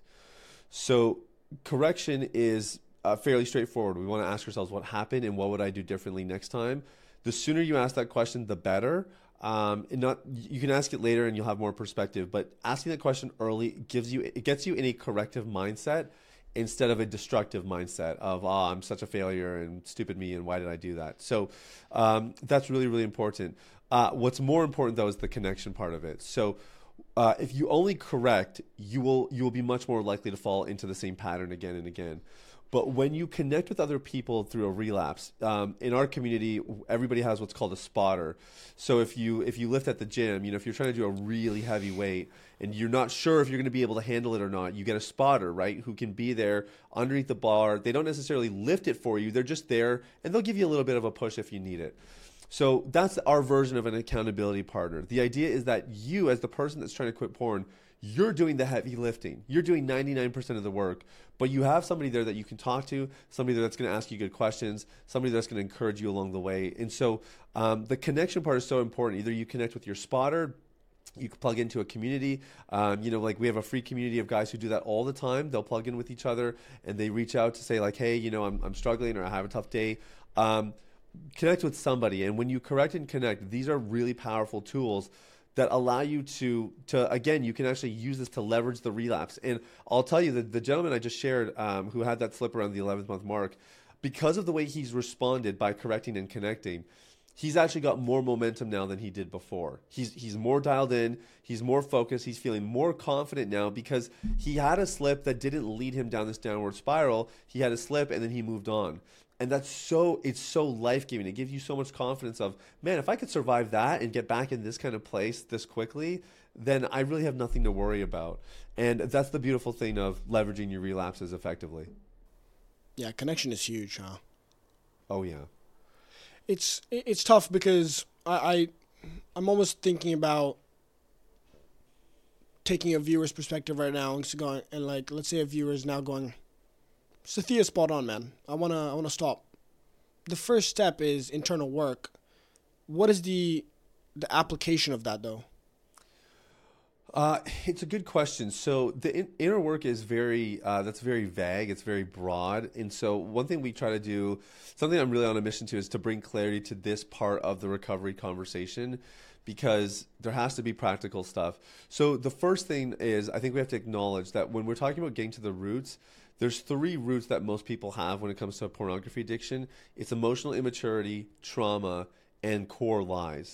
S2: So correction is uh, fairly straightforward. We want to ask ourselves what happened and what would I do differently next time. The sooner you ask that question, the better. Um, and not you can ask it later and you'll have more perspective, but asking that question early gives you it gets you in a corrective mindset instead of a destructive mindset of, oh, I'm such a failure and stupid me and why did I do that? So um, that's really, really important. Uh, what's more important though is the connection part of it. So uh, if you only correct, you will you will be much more likely to fall into the same pattern again and again. But when you connect with other people through a relapse, um, in our community, everybody has what's called a spotter. So if you if you lift at the gym, you know, if you're trying to do a really heavy weight and you're not sure if you're going to be able to handle it or not, you get a spotter, right, who can be there underneath the bar. They don't necessarily lift it for you. They're just there, and they'll give you a little bit of a push if you need it. So that's our version of an accountability partner. The idea is that you, as the person that's trying to quit porn, you're doing the heavy lifting. You're doing ninety-nine percent of the work, but you have somebody there that you can talk to, somebody that's going to ask you good questions, somebody that's going to encourage you along the way. And so um, the connection part is so important. Either you connect with your spotter, you can plug into a community. Um, you know, like we have a free community of guys who do that all the time. They'll plug in with each other and they reach out to say like, hey, you know, I'm, I'm struggling or I have a tough day. Um, connect with somebody. And when you correct and connect, these are really powerful tools that allow you to, to again, you can actually use this to leverage the relapse. And I'll tell you that the gentleman I just shared um, who had that slip around the eleventh month mark, because of the way he's responded by correcting and connecting, he's actually got more momentum now than he did before. He's, he's more dialed in, he's more focused, he's feeling more confident now because he had a slip that didn't lead him down this downward spiral. He had a slip and then he moved on. And that's so, it's so life-giving. It gives you so much confidence of, man, if I could survive that and get back in this kind of place this quickly, then I really have nothing to worry about. And that's the beautiful thing of leveraging your relapses effectively.
S1: Yeah, connection is huge, huh?
S2: Oh, yeah.
S1: It's it's tough because I, I I'm almost thinking about taking a viewer's perspective right now and going and like let's say a viewer is now going, Sathya, spot on, man. I wanna I wanna stop. The first step is internal work. What is the the application of that though?
S2: Uh, it's a good question. So the in- inner work is very, uh, that's very vague. It's very broad. And so one thing we try to do, something I'm really on a mission to, is to bring clarity to this part of the recovery conversation because there has to be practical stuff. So the first thing is I think we have to acknowledge that when we're talking about getting to the roots, there's three roots that most people have when it comes to pornography addiction. It's emotional immaturity, trauma, and core lies.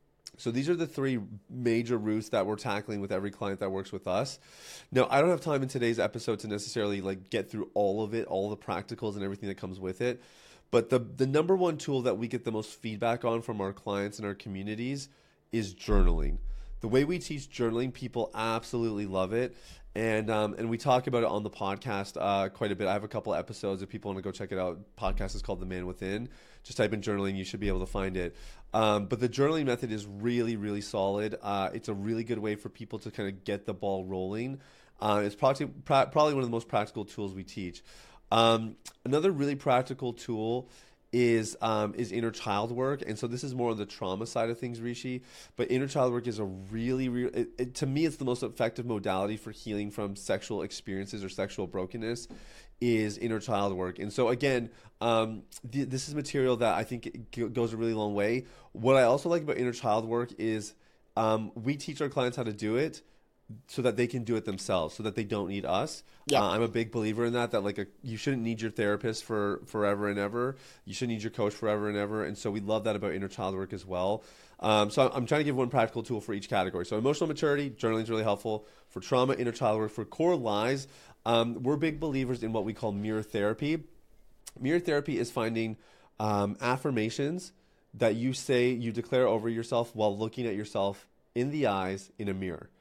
S2: So these are the three major roots that we're tackling with every client that works with us. Now, I don't have time in today's episode to necessarily like get through all of it, all the practicals and everything that comes with it. But the, the number one tool that we get the most feedback on from our clients and our communities is journaling. The way we teach journaling, people absolutely love it. And um, and we talk about it on the podcast uh, quite a bit. I have a couple of episodes. If people want to go check it out, podcast is called The Man Within. Just type in journaling. You should be able to find it. Um, but the journaling method is really, really solid. Uh, it's a really good way for people to kind of get the ball rolling. Uh, it's probably, probably one of the most practical tools we teach. Um, another really practical tool is um, is inner child work. And so this is more on the trauma side of things, Rishi. But inner child work is a really, really it, it, to me, it's the most effective modality for healing from sexual experiences or sexual brokenness is inner child work. And so again, um, th- this is material that I think it g- goes a really long way. What I also like about inner child work is um, we teach our clients how to do it so that they can do it themselves, so that they don't need us. Yeah. Uh, I'm a big believer in that, that like a, you shouldn't need your therapist for forever and ever. You shouldn't need your coach forever and ever. And so we love that about inner child work as well. Um, so I'm trying to give one practical tool for each category. So emotional maturity, journaling is really helpful. For trauma, inner child work. For core lies, um, we're big believers in what we call mirror therapy. Mirror therapy is finding um, affirmations that you say, you declare over yourself while looking at yourself in the eyes in a mirror.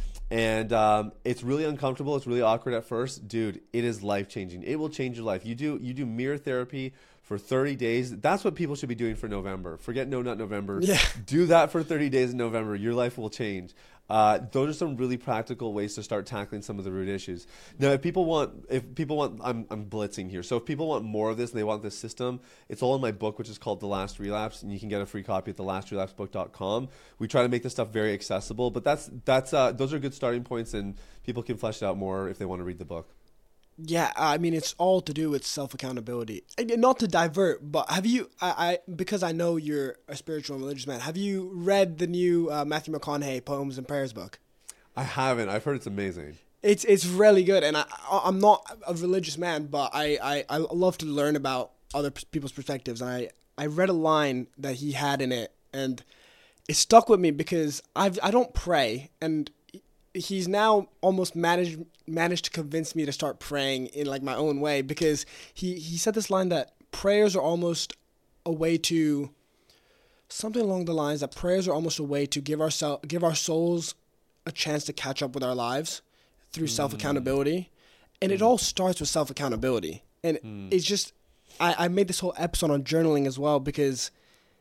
S2: And um, it's really uncomfortable. It's really awkward at first. Dude, it is life-changing. It will change your life. You do you do mirror therapy for thirty days. That's what people should be doing for November. Forget No Nut November.
S1: Yeah.
S2: Do that for thirty days in November. Your life will change. Uh, those are some really practical ways to start tackling some of the root issues. Now, if people want, if people want, I'm, I'm blitzing here. So if people want more of this and they want this system, it's all in my book, which is called The Last Relapse, and you can get a free copy at the last relapse book dot com. We try to make this stuff very accessible, but that's that's uh, those are good starting points, and people can flesh it out more if they want to read the book.
S1: Yeah, I mean, it's all to do with self-accountability. And not to divert, but have you, I, I because I know you're a spiritual and religious man, have you read the new uh, Matthew McConaughey Poems and Prayers book?
S2: I haven't. I've heard it's amazing.
S1: It's it's really good, and I, I'm not a religious man, but I, I, I love to learn about other people's perspectives. And I, I read a line that he had in it, and it stuck with me because I've, I don't pray, and he's now almost managed managed to convince me to start praying in like my own way, because he, he said this line that prayers are almost a way to, something along the lines that prayers are almost a way to give our, give our souls a chance to catch up with our lives through mm. self-accountability. And mm. it all starts with self-accountability. And mm. it's just, I, I made this whole episode on journaling as well, because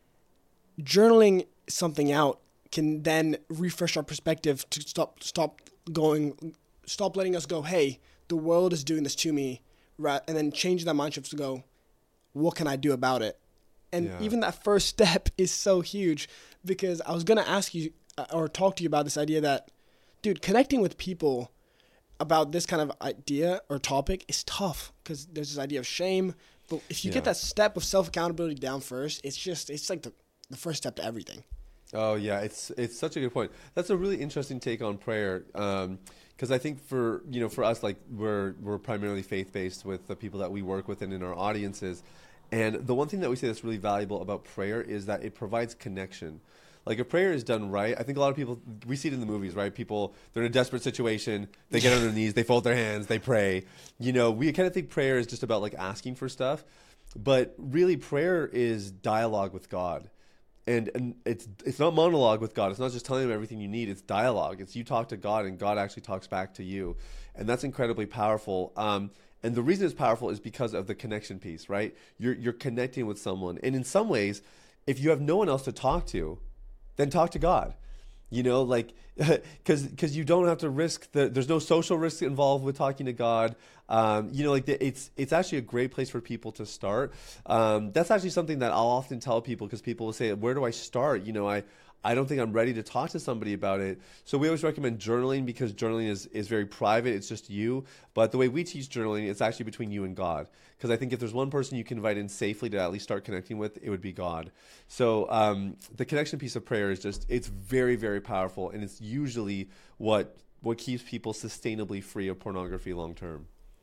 S1: journaling something out can then refresh our perspective to stop stop going, stop letting us go, hey, the world is doing this to me, right? And then changing that mindset to go, what can I do about it? And yeah. even that first step is so huge, because I was going to ask you uh, or talk to you about this idea that, dude, connecting with people about this kind of idea or topic is tough, because there's this idea of shame. But if you yeah. get that step of self-accountability down first, it's just, it's like the, the first step to everything.
S2: Oh yeah, it's it's such a good point. That's a really interesting take on prayer, because um, I think for you know for us, like we're we're primarily faith based with the people that we work with and in our audiences, and the one thing that we say that's really valuable about prayer is that it provides connection. Like if prayer is done right, I think a lot of people, we see it in the movies, right? People, they're in a desperate situation, they get on their knees, they fold their hands, they pray. You know, we kind of think prayer is just about like asking for stuff, but really prayer is dialogue with God. And, and it's it's not monologue with God. It's not just telling him everything you need. It's dialogue. It's you talk to God and God actually talks back to you. And that's incredibly powerful. Um, and the reason it's powerful is because of the connection piece, right? You're you're connecting with someone. And in some ways, if you have no one else to talk to, then talk to God. You know, like, because because you don't have to risk, the, there's no social risk involved with talking to God. Um, you know, like the, it's it's actually a great place for people to start. Um, that's actually something that I'll often tell people, because people will say, where do I start? You know, I, I don't think I'm ready to talk to somebody about it. So we always recommend journaling, because journaling is, is very private. It's just you. But the way we teach journaling, it's actually between you and God. Because I think if there's one person you can invite in safely to at least start connecting with, it would be God. So um, the connection piece of prayer is just, it's very, very powerful. And it's usually what what keeps people sustainably free of pornography long term.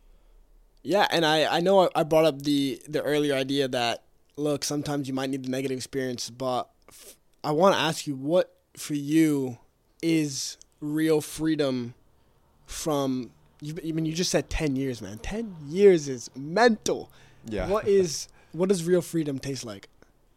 S1: Yeah, and I, I know I, I brought up the, the earlier idea that, look, sometimes you might need the negative experience, but f- I want to ask you, what for you is real freedom from, you, I mean, you just said ten years, man. ten years is mental.
S2: Yeah.
S1: What is, what does real freedom taste like?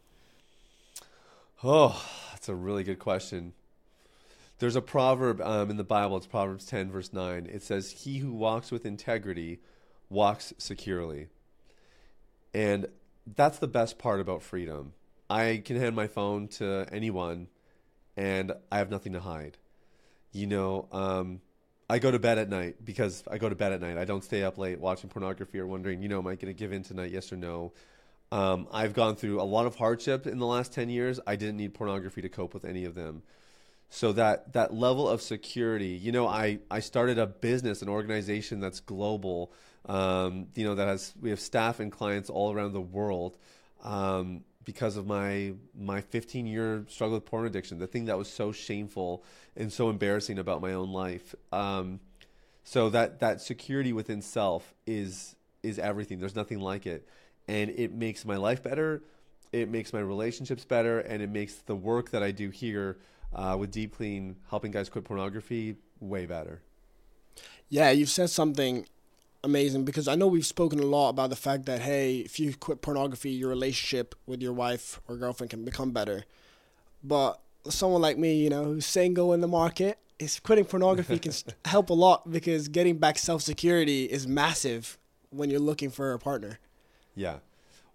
S2: Oh, that's a really good question. There's a proverb um, in the Bible, it's Proverbs ten, verse nine. It says, he who walks with integrity walks securely. And that's the best part about freedom. I can hand my phone to anyone and I have nothing to hide. You know, um, I go to bed at night because I go to bed at night. I don't stay up late watching pornography or wondering, you know, am I going to give in tonight? Yes or no? Um, I've gone through a lot of hardship in the last ten years. I didn't need pornography to cope with any of them. So that, that level of security, you know, I, I started a business, an organization that's global, um, you know, that has, we have staff and clients all around the world, um, because of my, my fifteen year struggle with porn addiction, the thing that was so shameful and so embarrassing about my own life. Um, so that, that security within self is, is everything. There's nothing like it. And it makes my life better. It makes my relationships better. And it makes the work that I do here Uh, with Deep Clean, helping guys quit pornography, way better.
S1: Yeah, you've said something amazing, because I know we've spoken a lot about the fact that, hey, if you quit pornography, your relationship with your wife or girlfriend can become better. But someone like me, you know, who's single in the market, is quitting pornography can help a lot, because getting back self-security is massive when you're looking for a partner.
S2: Yeah.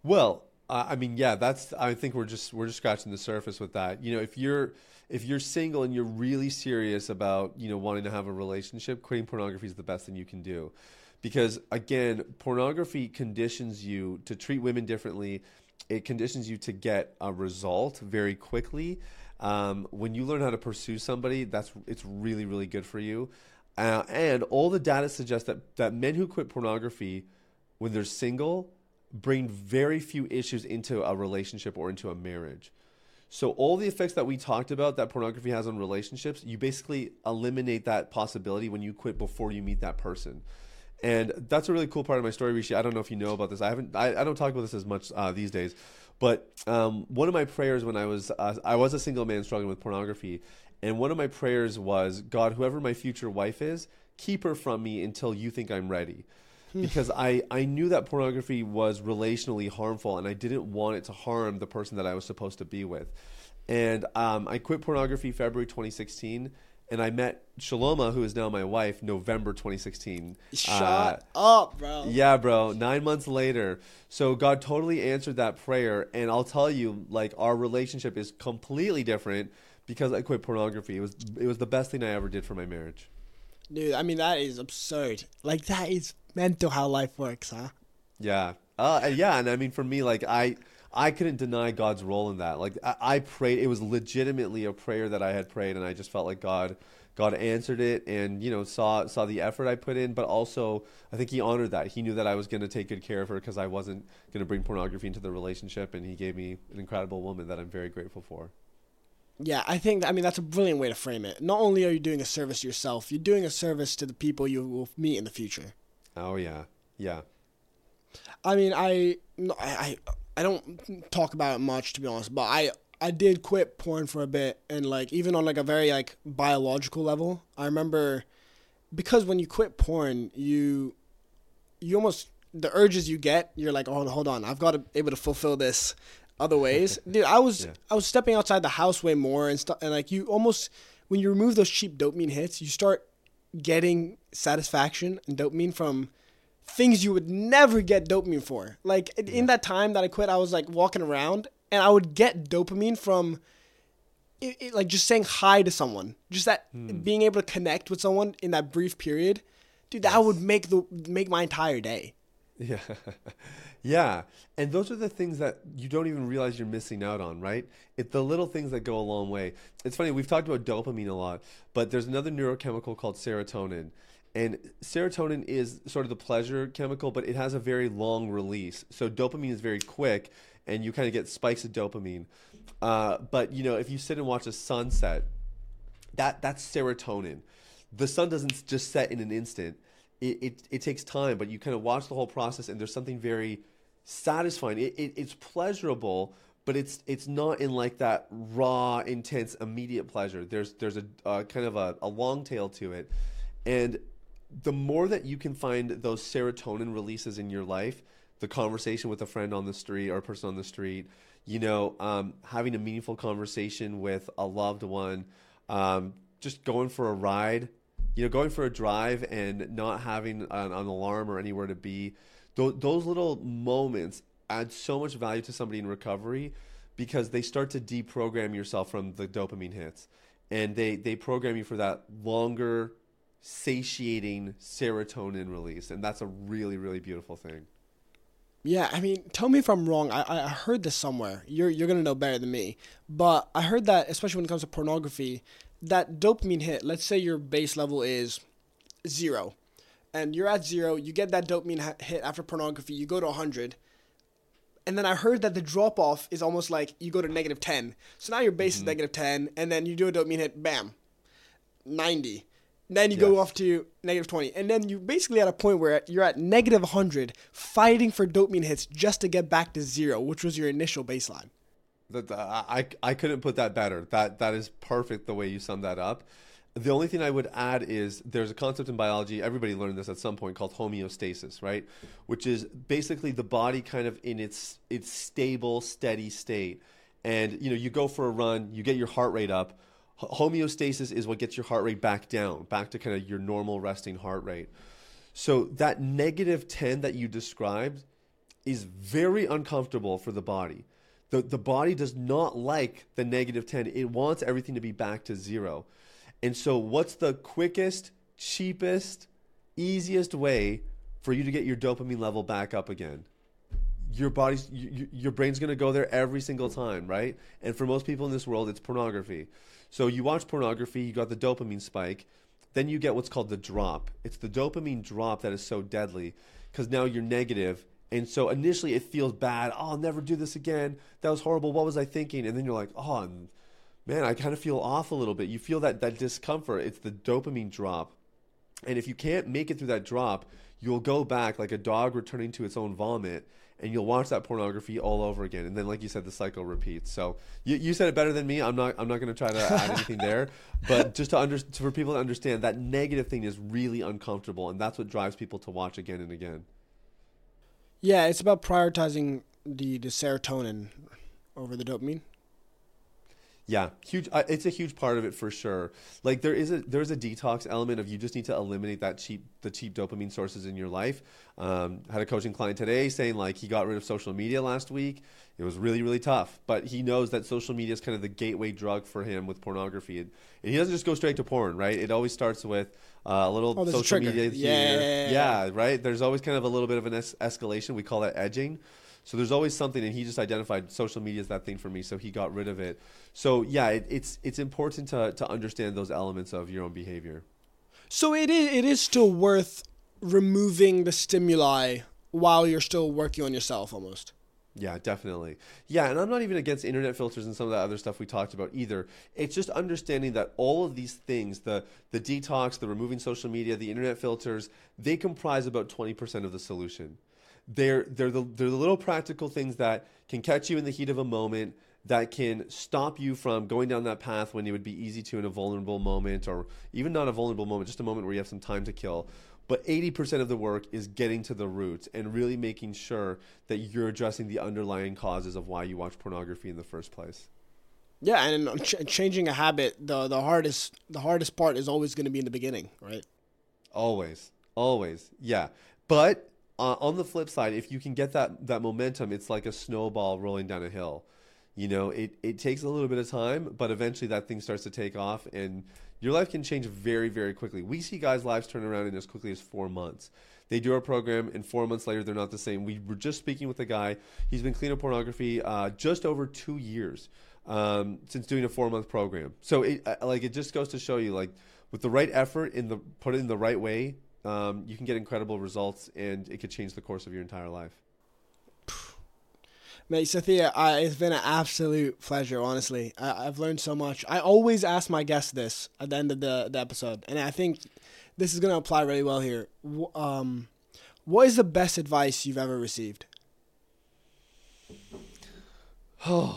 S2: Well, uh, I mean, yeah, that's. I think we're just we're just scratching the surface with that. You know, if you're if you're single and you're really serious about you know wanting to have a relationship, quitting pornography is the best thing you can do, because again, pornography conditions you to treat women differently. It conditions you to get a result very quickly. Um, when you learn how to pursue somebody, that's it's really really good for you. Uh, and all the data suggests that that men who quit pornography when they're single bring very few issues into a relationship or into a marriage. So all the effects that we talked about that pornography has on relationships, you basically eliminate that possibility when you quit before you meet that person. And that's a really cool part of my story, Rishi. I don't know if you know about this. I haven't. I, I don't talk about this as much uh, these days. But um, one of my prayers when I was uh, I was a single man struggling with pornography, and one of my prayers was, God, whoever my future wife is, keep her from me until you think I'm ready. Because I, I knew that pornography was relationally harmful, and I didn't want it to harm the person that I was supposed to be with. And um, I quit pornography February twenty sixteen, and I met Shaloma, who is now my wife, November twenty sixteen.
S1: Shut uh, up, bro.
S2: Yeah, bro. Nine months later. So God totally answered that prayer, and I'll tell you, like, our relationship is completely different because I quit pornography. It was it was the best thing I ever did for my marriage.
S1: Dude, I mean, that is absurd. Like, that is mental how life works, huh?
S2: Yeah. Uh, yeah, and I mean, for me, like, I I couldn't deny God's role in that. Like, I, I prayed. It was legitimately a prayer that I had prayed, and I just felt like God God answered it and, you know, saw saw the effort I put in, but also I think he honored that. He knew that I was going to take good care of her because I wasn't going to bring pornography into the relationship, and he gave me an incredible woman that I'm very grateful for.
S1: Yeah, I think, I mean, that's a brilliant way to frame it. Not only are you doing a service to yourself, you're doing a service to the people you will meet in the future.
S2: Oh, yeah. Yeah.
S1: I mean, I, I, I don't talk about it much, to be honest, but I, I did quit porn for a bit, and, like, even on, like, a very, like, biological level, I remember, because when you quit porn, you, you almost, the urges you get, you're like, oh, hold on, I've got to be able to fulfill this other ways. Dude, I was, yeah. I was stepping outside the house way more and stuff, and, like, you almost, when you remove those cheap dopamine hits, you start getting satisfaction and dopamine from things you would never get dopamine for. Like, yeah. in that time that I quit, I was, like, walking around, and I would get dopamine from, it, it, like, just saying hi to someone. Just that, hmm. being able to connect with someone in that brief period. Dude, that yes. would make the make my entire day.
S2: Yeah. Yeah. And those are the things that you don't even realize you're missing out on, right? It's the little things that go a long way. It's funny, we've talked about dopamine a lot, but there's another neurochemical called serotonin. And serotonin is sort of the pleasure chemical, but it has a very long release. So dopamine is very quick, and you kind of get spikes of dopamine. Uh, but, you know, if you sit and watch a sunset, that that's serotonin. The sun doesn't just set in an instant. It, it, it takes time, but you kind of watch the whole process, and there's something very satisfying. It, it it's pleasurable, but it's it's not in like that raw, intense, immediate pleasure. There's there's a uh, kind of a, a long tail to it, and the more that you can find those serotonin releases in your life, the conversation with a friend on the street or a person on the street, you know, um, having a meaningful conversation with a loved one, um, just going for a ride, you know, going for a drive and not having an, an alarm or anywhere to be. Those little moments add so much value to somebody in recovery because they start to deprogram yourself from the dopamine hits. And they, they program you for that longer, satiating serotonin release. And that's a really, really beautiful thing.
S1: Yeah, I mean, tell me if I'm wrong. I, I heard this somewhere. You're, you're going to know better than me. But I heard that, especially when it comes to pornography, that dopamine hit, let's say your base level is zero. And you're at zero, you get that dopamine hit after pornography, you go to one hundred. And then I heard that the drop-off is almost like you go to negative ten. So now your base mm-hmm. is negative ten, and then you do a dopamine hit, bam, ninety. Then you yes. go off to negative twenty. And then you basically at a point where you're at negative one hundred, fighting for dopamine hits just to get back to zero, which was your initial baseline.
S2: That I, I couldn't put that better. That That is perfect the way you summed that up. The only thing I would add is there's a concept in biology, everybody learned this at some point, called homeostasis, right? Which is basically the body kind of in its its stable, steady state. And, you know, you go for a run, you get your heart rate up. Homeostasis is what gets your heart rate back down, back to kind of your normal resting heart rate. So that negative ten that you described is very uncomfortable for the body. The, the body does not like the negative ten. It wants everything to be back to zero. And so what's the quickest, cheapest, easiest way for you to get your dopamine level back up again? Your body's, your, your brain's going to go there every single time, right? And for most people in this world, it's pornography. So you watch pornography, you got the dopamine spike, then you get what's called the drop. It's the dopamine drop that is so deadly because now you're negative. And so initially it feels bad. Oh, I'll never do this again. That was horrible. What was I thinking? And then you're like, oh, man, I kind of feel off a little bit. You feel that, that discomfort. It's the dopamine drop. And if you can't make it through that drop, you'll go back like a dog returning to its own vomit, and you'll watch that pornography all over again. And then, like you said, the cycle repeats. So you, you said it better than me. I'm not I'm not going to try to add anything there. But just to under, for people to understand, that negative thing is really uncomfortable, and that's what drives people to watch again and again.
S1: Yeah, it's about prioritizing the, the serotonin over the dopamine.
S2: Yeah, huge. Uh, it's a huge part of it for sure. Like there is a there's a detox element of you just need to eliminate that cheap the cheap dopamine sources in your life. Um, had a coaching client today saying like he got rid of social media last week. It was really really tough, but he knows that social media is kind of the gateway drug for him with pornography. And, and he doesn't just go straight to porn, right? It always starts with uh, a little
S1: oh,
S2: social media
S1: yeah.
S2: here. Yeah, right. There's always kind of a little bit of an es- escalation. We call that edging. So there's always something, and he just identified social media is that thing for me, so he got rid of it. So yeah, it, it's it's important to to understand those elements of your own behavior.
S1: So it is it is still worth removing the stimuli while you're still working on yourself, almost.
S2: Yeah, definitely. Yeah, and I'm not even against internet filters and some of that other stuff we talked about either. It's just understanding that all of these things, the the detox, the removing social media, the internet filters, they comprise about twenty percent of the solution. They're they're the they're the little practical things that can catch you in the heat of a moment, that can stop you from going down that path when it would be easy to in a vulnerable moment, or even not a vulnerable moment, just a moment where you have some time to kill. But eighty percent of the work is getting to the roots and really making sure that you're addressing the underlying causes of why you watch pornography in the first place.
S1: Yeah, and ch- changing a habit, the the hardest the hardest part is always going to be in the beginning, right?
S2: Always, always, yeah. But Uh, on the flip side, if you can get that, that momentum, it's like a snowball rolling down a hill. You know, it, it takes a little bit of time, but eventually that thing starts to take off, and your life can change very, very quickly. We see guys' lives turn around in as quickly as four months. They do our program, and four months later, they're not the same. We were just speaking with a guy. He's been clean of pornography uh, just over two years um, since doing a four-month program. So, it, uh, like, it just goes to show you, like, with the right effort, in the put it in the right way, Um, you can get incredible results, and it could change the course of your entire life.
S1: Mate, Sathya, I, it's been an absolute pleasure, honestly. I, I've learned so much. I always ask my guests this at the end of the, the episode, and I think this is going to apply really well here. Um, what is the best advice you've ever received?
S2: Oh.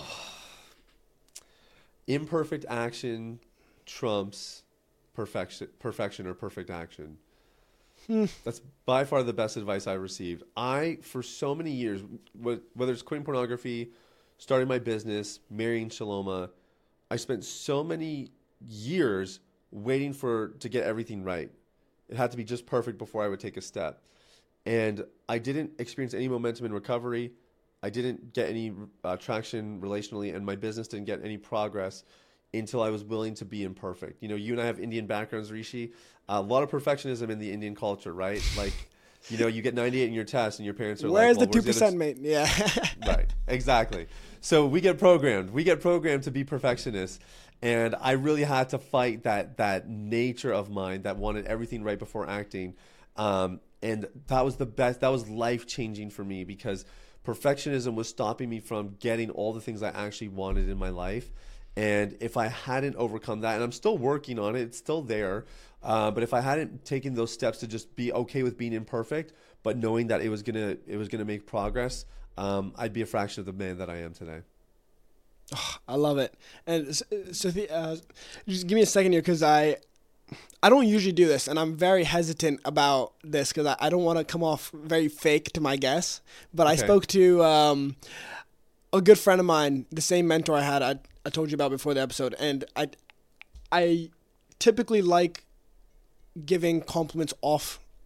S2: Imperfect action trumps perfection, perfection or perfect action. That's by far the best advice I received. I, for so many years, whether it's quitting pornography, starting my business, marrying Shaloma, I spent so many years waiting for to get everything right. It had to be just perfect before I would take a step. And I didn't experience any momentum in recovery. I didn't get any uh, traction relationally, and my business didn't get any progress until I was willing to be imperfect. You know, you and I have Indian backgrounds, Rishi. A lot of perfectionism in the Indian culture, right? Like, you know, you get ninety-eight in your test and your parents are
S1: where's
S2: like, well,
S1: the two percent,
S2: the
S1: mate? Yeah.
S2: Right, exactly. So we get programmed. We get programmed to be perfectionists. And I really had to fight that that nature of mine that wanted everything right before acting. Um, and that was the best. That was life-changing for me, because perfectionism was stopping me from getting all the things I actually wanted in my life. And if I hadn't overcome that, and I'm still working on it, it's still there. Uh, but if I hadn't taken those steps to just be okay with being imperfect, but knowing that it was gonna it was gonna make progress, um, I'd be a fraction of the man that I am today.
S1: Oh, I love it. And so, uh, just give me a second here, because I, I don't usually do this, and I'm very hesitant about this because I, I don't want to come off very fake to my guests. But okay. I spoke to um, a good friend of mine, the same mentor I had. I, I told you about before the episode, and I, I typically like giving compliments off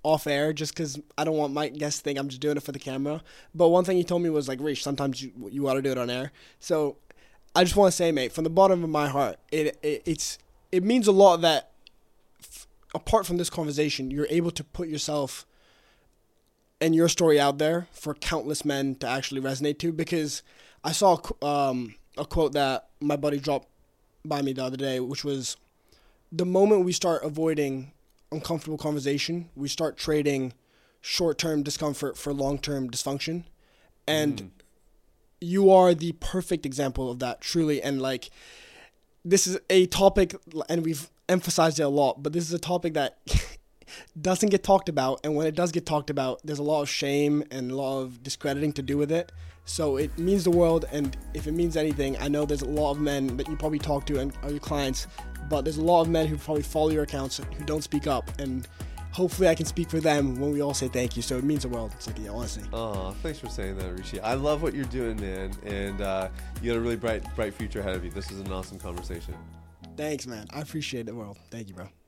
S1: off air just because I don't want my guests to think I'm just doing it for the camera. But one thing he told me was like, Rish, sometimes you you got to do it on air. So I just want to say, mate, from the bottom of my heart, it, it it's it means a lot that f- apart from this conversation, you're able to put yourself and your story out there for countless men to actually resonate to. Because I saw um, a quote that my buddy dropped by me the other day, which was, the moment we start avoiding uncomfortable conversation, we start trading short-term discomfort for long-term dysfunction. And mm. you are the perfect example of that, truly. And like, this is a topic, and we've emphasized it a lot, but this is a topic that doesn't get talked about. And when it does get talked about, there's a lot of shame and a lot of discrediting to do with it. So it means the world. And if it means anything, I know there's a lot of men that you probably talk to and are your clients, but there's a lot of men who probably follow your accounts who don't speak up. And hopefully I can speak for them when we all say thank you. So it means the world. It's like, yeah, honestly.
S2: Oh, thanks for saying that, Rishi. I love what you're doing, man. And uh, you got a really bright, bright future ahead of you. This is an awesome conversation.
S1: Thanks, man. I appreciate the world. Thank you, bro.